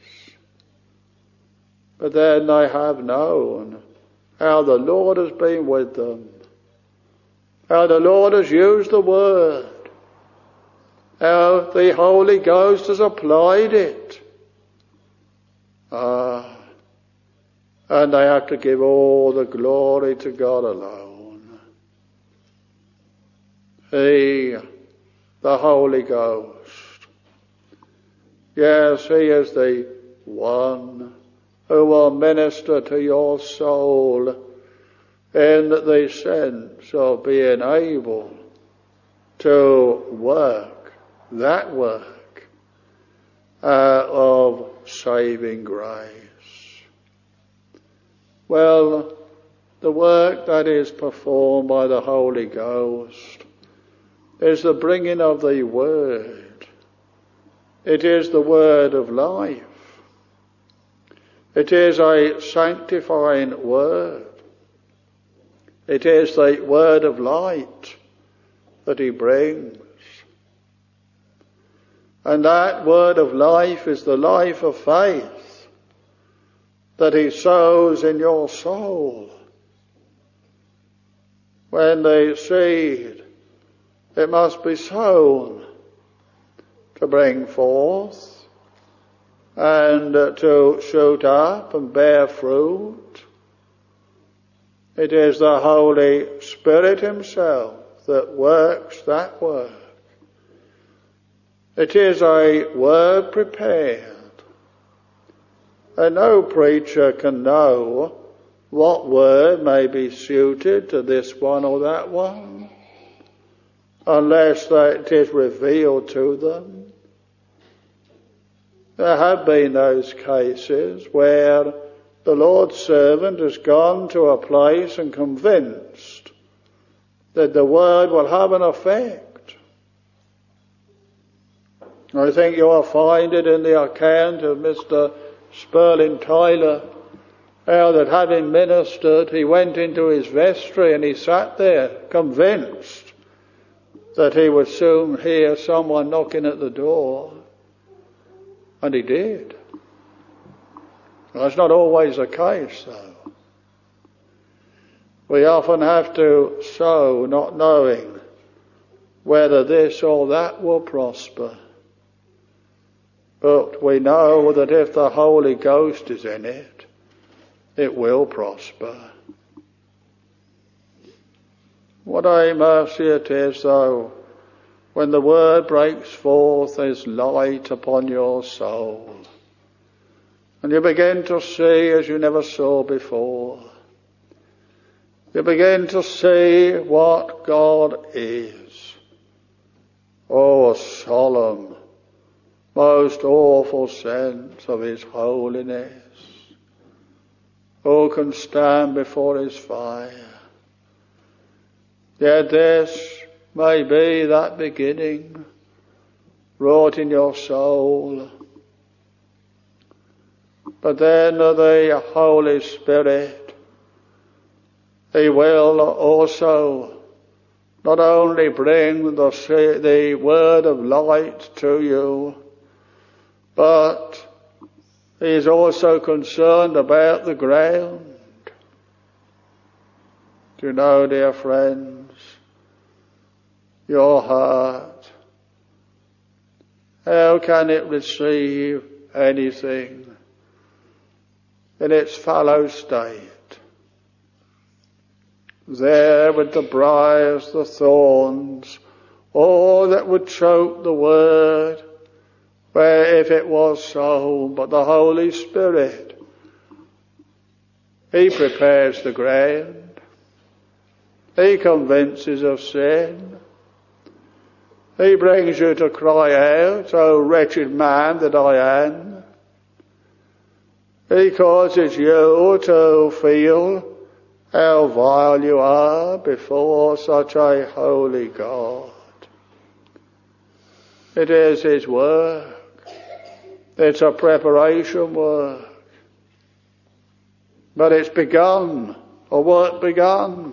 But then they have known how the Lord has been with them, how the Lord has used the Word, how the Holy Ghost has applied it. And they have to give all the glory to God alone. He, the Holy Ghost, yes, he is the one who will minister to your soul in the sense of being able to work that work of saving grace. Well, the work that is performed by the Holy Ghost is the bringing of the Word. It is the Word of life. It is a sanctifying Word. It is the Word of light that he brings. And that Word of life is the life of faith that he sows in your soul. When the seed, it must be sown to bring forth and to shoot up and bear fruit. It is the Holy Spirit himself that works that work. It is a word prepared, and no preacher can know what word may be suited to this one or that one, unless it is revealed to them. There have been those cases where the Lord's servant has gone to a place and convinced that the word will have an effect. I think you will find it in the account of Mr. Sperling Tyler, how that having ministered, he went into his vestry and he sat there convinced that he would soon hear someone knocking at the door. And he did. That's not always the case, though. We often have to sow not knowing whether this or that will prosper. But we know that if the Holy Ghost is in it, it will prosper. What a mercy it is, though, when the word breaks forth as light upon your soul, and you begin to see as you never saw before. You begin to see what God is. Oh, a solemn, most awful sense of his holiness. Who can stand before his fire? Yet this may be that beginning wrought in your soul. But then the Holy Spirit, he will also not only bring the word of light to you, but he is also concerned about the ground. Do you know, dear friends, your heart, how can it receive anything in its fallow state? There with the briars, the thorns, all that would choke the word, where if it was so, but the Holy Spirit, he prepares the ground. He convinces of sin. He brings you to cry out, "O wretched man that I am." He causes you to feel how vile you are before such a holy God. It is his work. It's a preparation work. But it's begun, a work begun.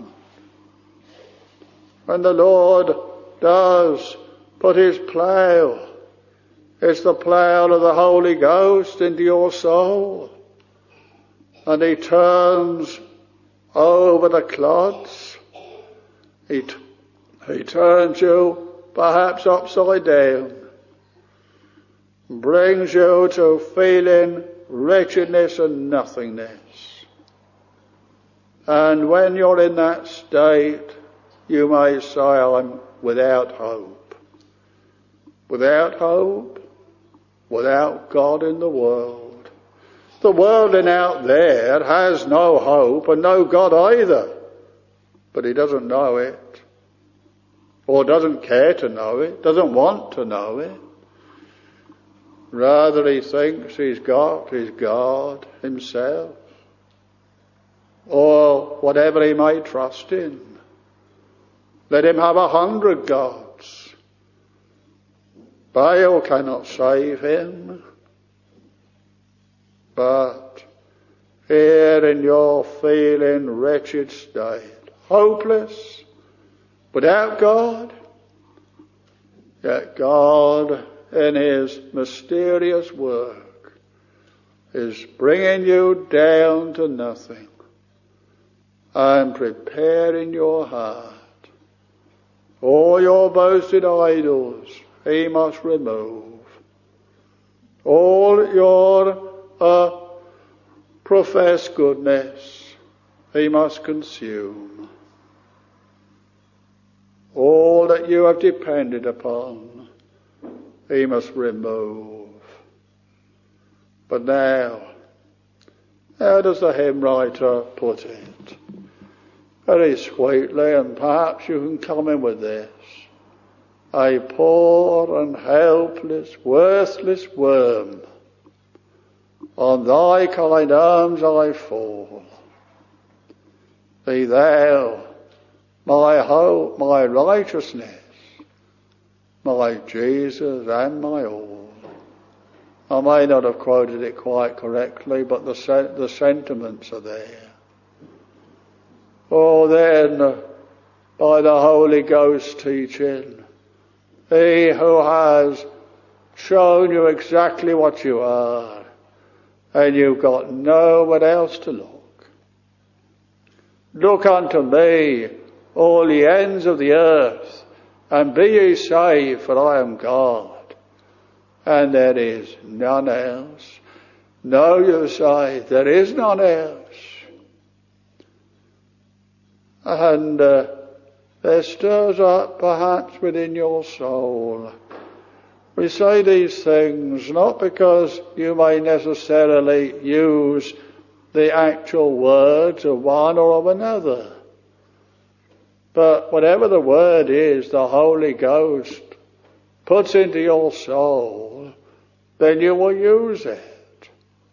When the Lord does put his plough, it's the plough of the Holy Ghost into your soul, and he turns over the clods. He turns you perhaps upside down, brings you to feeling wretchedness and nothingness. And when you're in that state, you may say, "I'm without hope." Without hope, without God in the world. The world in out there has no hope and no God either. But he doesn't know it. Or doesn't care to know it. Doesn't want to know it. Rather he thinks he's got his God himself. Or whatever he may trust in. Let him have 100 gods. Baal cannot save him. But here in your feeling wretched state, hopeless, without God, yet God in his mysterious work is bringing you down to nothing and preparing your heart. All your boasted idols he must remove. All your professed goodness he must consume. All that you have depended upon he must remove. But now, how does the hymn writer put it? Very sweetly, and perhaps you can come in with this. A poor and helpless, worthless worm, on thy kind arms I fall. Be thou my hope, my righteousness, my Jesus and my all. I may not have quoted it quite correctly, but the sentiments are there. Oh, then, by the Holy Ghost teaching, he who has shown you exactly what you are, and you've got nowhere else to look. Look unto me, all ye ends of the earth, and be ye saved, for I am God, and there is none else. No, you say, there is none else. And there stirs up perhaps within your soul. We say these things not because you may necessarily use the actual words of one or of another, but whatever the word is the Holy Ghost puts into your soul, then you will use it.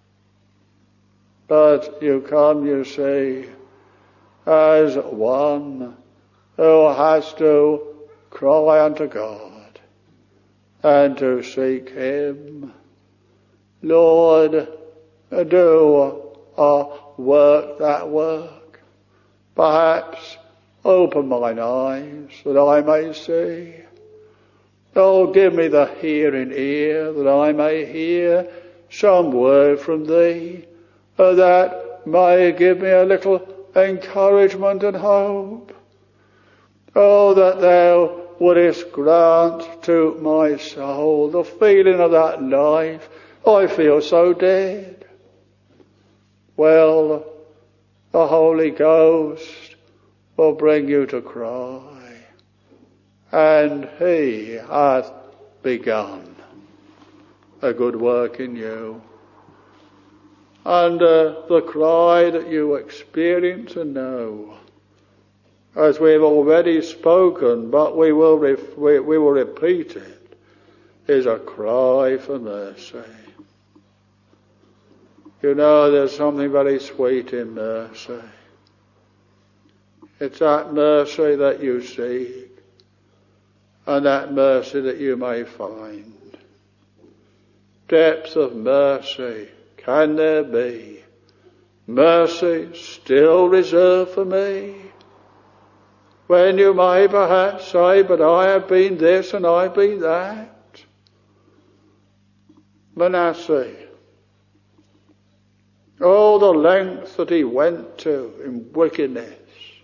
But you come, you see, as one who has to cry unto God and to seek Him. Lord, do work that work. Perhaps open mine eyes that I may see. Oh, give me the hearing ear that I may hear some word from Thee, that may give me a little encouragement and hope. Oh, that Thou wouldest grant to my soul the feeling of that life. I feel so dead. Well, the Holy Ghost will bring you to cry, and He hath begun a good work in you. And the cry that you experience and know, as we've already spoken, but we will repeat it, is a cry for mercy. You know, there's something very sweet in mercy. It's that mercy that you seek, and that mercy that you may find. Depth of mercy can there be? Mercy still reserved for me? When you may perhaps say, but I have been this and I've been that. Manasseh, all the length that he went to in wickedness,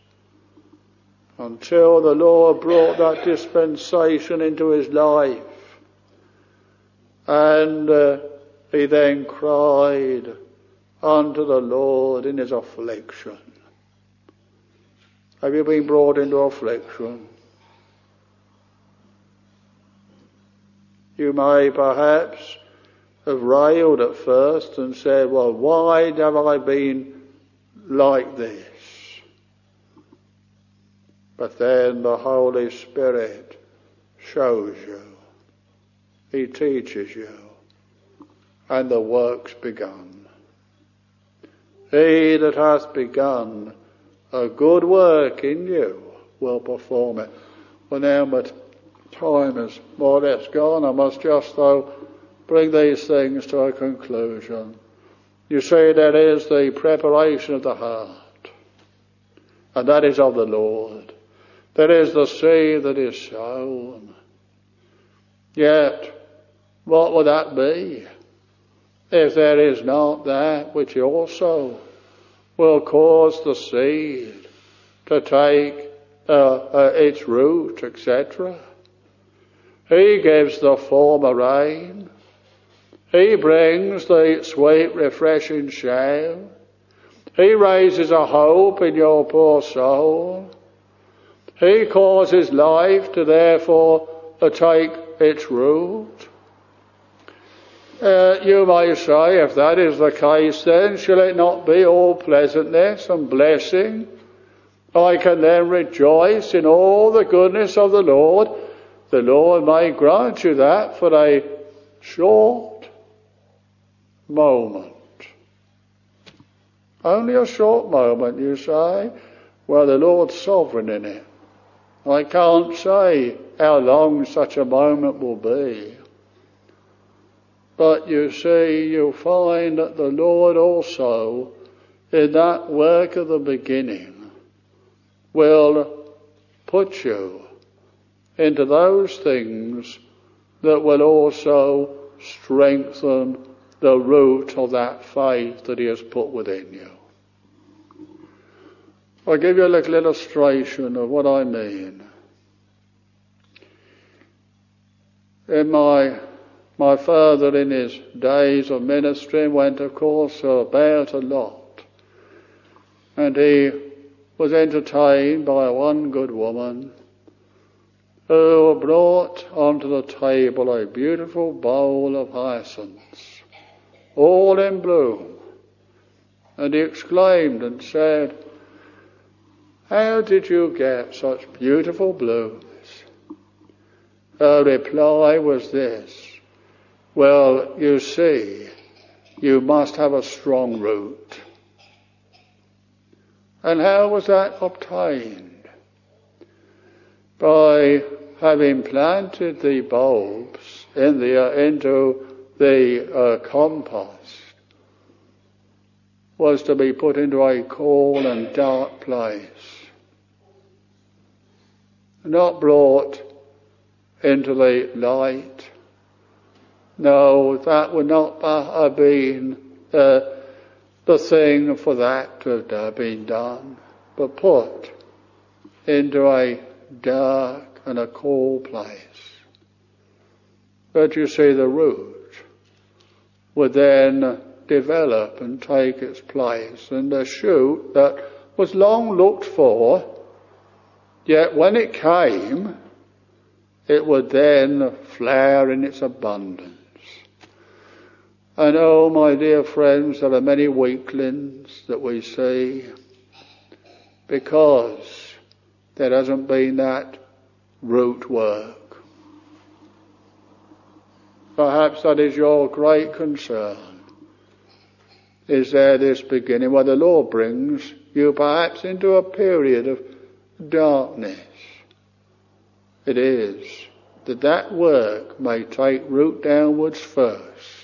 until the Lord brought that dispensation into his life, and he then cried unto the Lord in his affliction. Have you been brought into affliction? You may perhaps have railed at first and said, well, why have I been like this? But then the Holy Spirit shows you. He teaches you. And the work's begun. He that hath begun a good work in you will perform it. Well, now my time is more or less gone. I must just, though, bring these things to a conclusion. You see, there is the preparation of the heart, and that is of the Lord. There is the seed that is sown. Yet, what would that be if there is not that which also will cause the seed to take its root, etc.? He gives the former rain. He brings the sweet, refreshing shade. He raises a hope in your poor soul. He causes life to therefore take its root. You may say, if that is the case, then shall it not be all pleasantness and blessing? I can then rejoice in all the goodness of the Lord. The Lord may grant you that for a short moment. Only a short moment, you say? Well, the Lord's sovereign in it. I can't say how long such a moment will be. But you see, you find that the Lord also, in that work of the beginning, will put you into those things that will also strengthen the root of that faith that he has put within you. I'll give you a little illustration of what I mean. In my father, in his days of ministry, went, of course, about a lot. And he was entertained by one good woman who brought onto the table a beautiful bowl of hyacinths, all in bloom. And he exclaimed and said, "How did you get such beautiful blooms?" Her reply was this: "Well, you see, you must have a strong root." And how was that obtained? By having planted the bulbs into the compost, was to be put into a cool and dark place, not brought into the light. No, that would not have been the thing for that to have been done, but put into a dark and a cool place. But you see, the root would then develop and take its place, and the shoot that was long looked for, yet when it came, it would then flower in its abundance. And oh, my dear friends, there are many weaklings that we see because there hasn't been that root work. Perhaps that is your great concern. Is there this beginning where the Lord brings you perhaps into a period of darkness? It is that work may take root downwards first.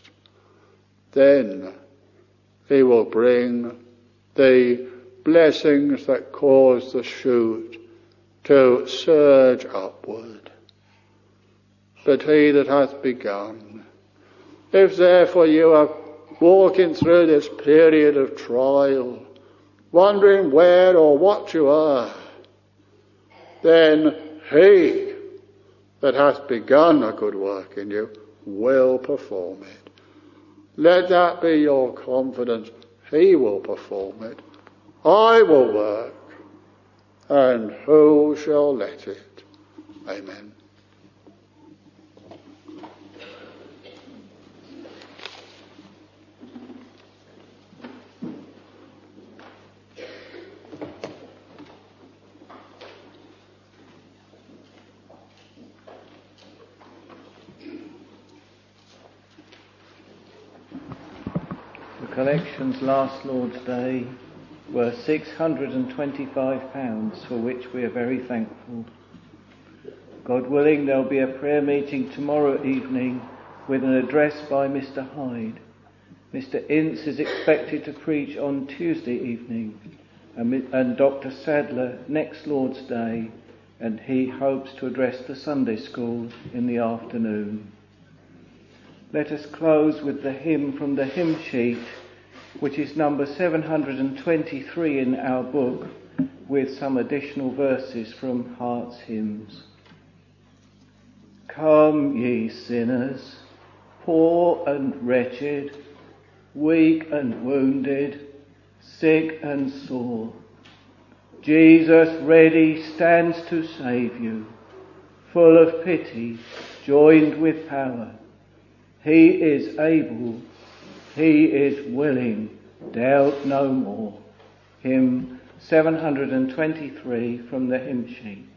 Then he will bring the blessings that cause the shoot to surge upward. But he that hath begun, if therefore you are walking through this period of trial, wondering where or what you are, then he that hath begun a good work in you will perform it. Let that be your confidence. He will perform it. I will work, and who shall let it? Amen. Collections last Lord's Day were £625, for which we are very thankful. God willing, there'll be a prayer meeting tomorrow evening with an address by Mr. Hyde. Mr. Ince is expected to preach on Tuesday evening, and Dr. Sadler next Lord's Day, and he hopes to address the Sunday school in the afternoon. Let us close with the hymn from the hymn sheet, which is number 723 in our book, with some additional verses from Heart's Hymns. Come, ye sinners, poor and wretched, weak and wounded, sick and sore. Jesus ready stands to save you, full of pity, joined with power. He is able, he is willing, doubt no more. Hymn 723 from the hymn sheet.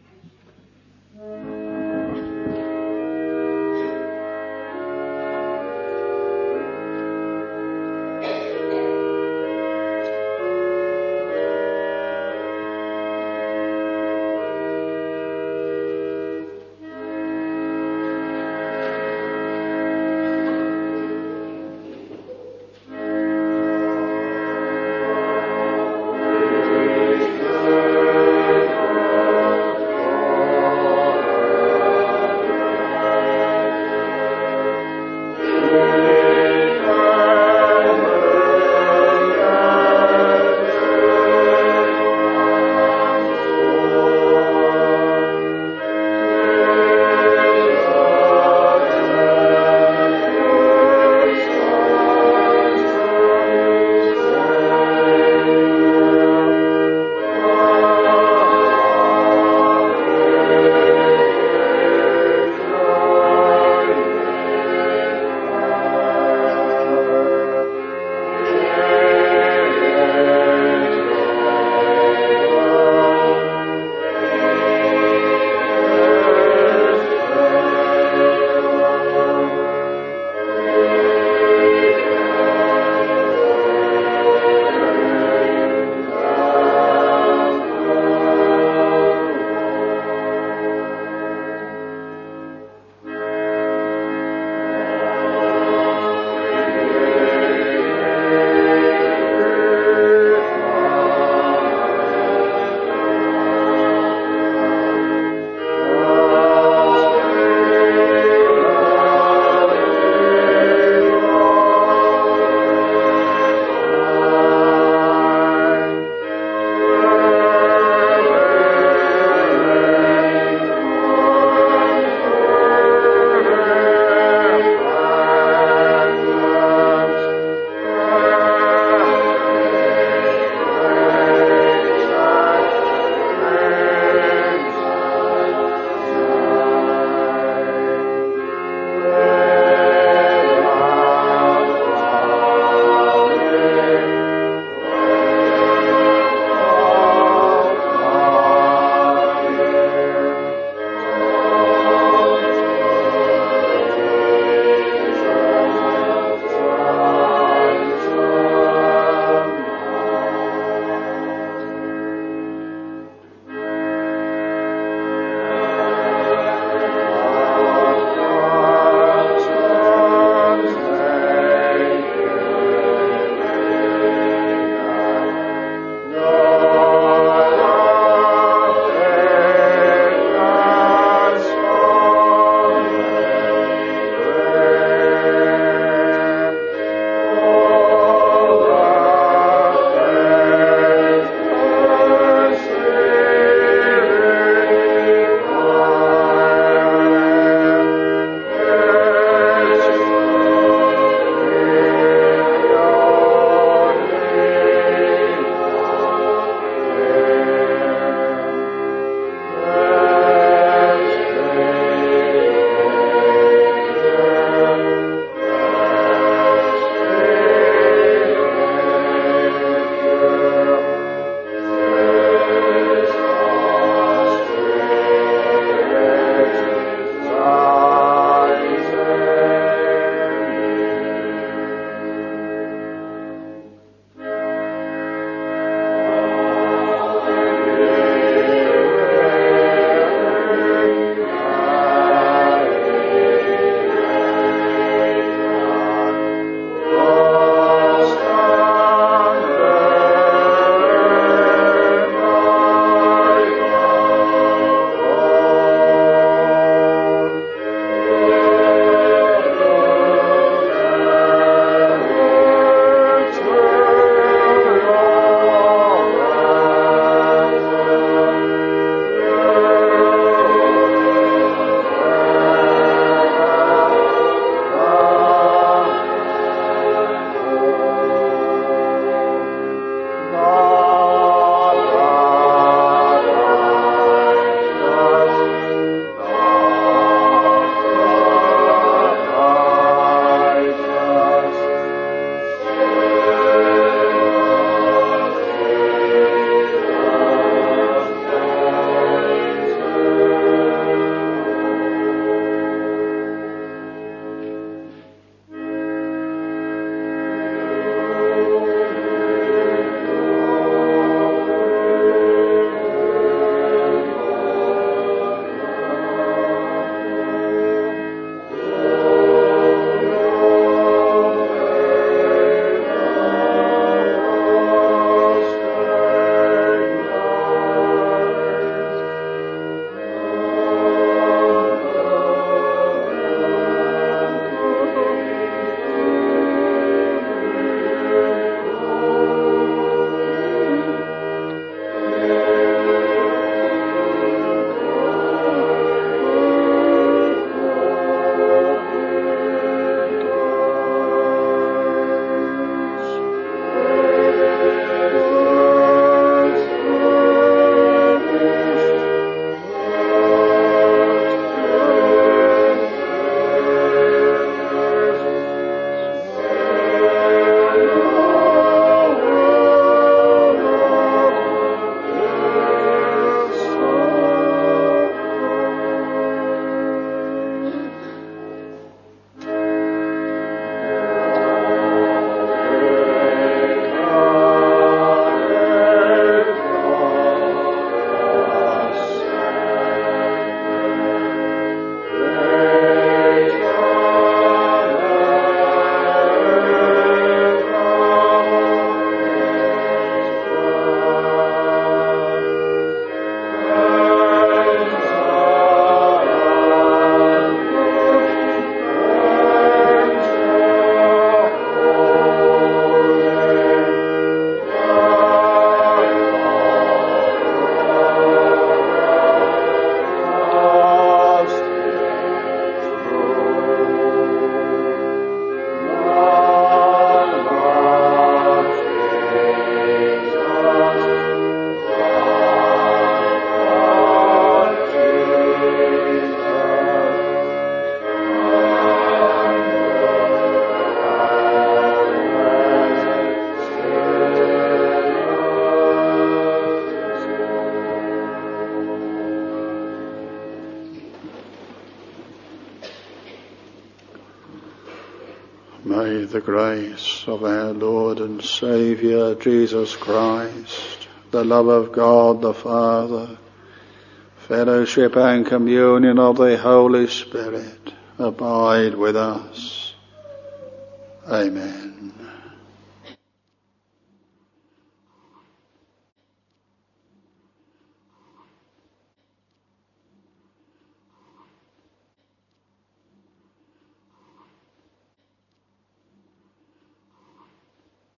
May the grace of our Lord and Saviour Jesus Christ, the love of God the Father, fellowship and communion of the Holy Spirit abide with us. Amen.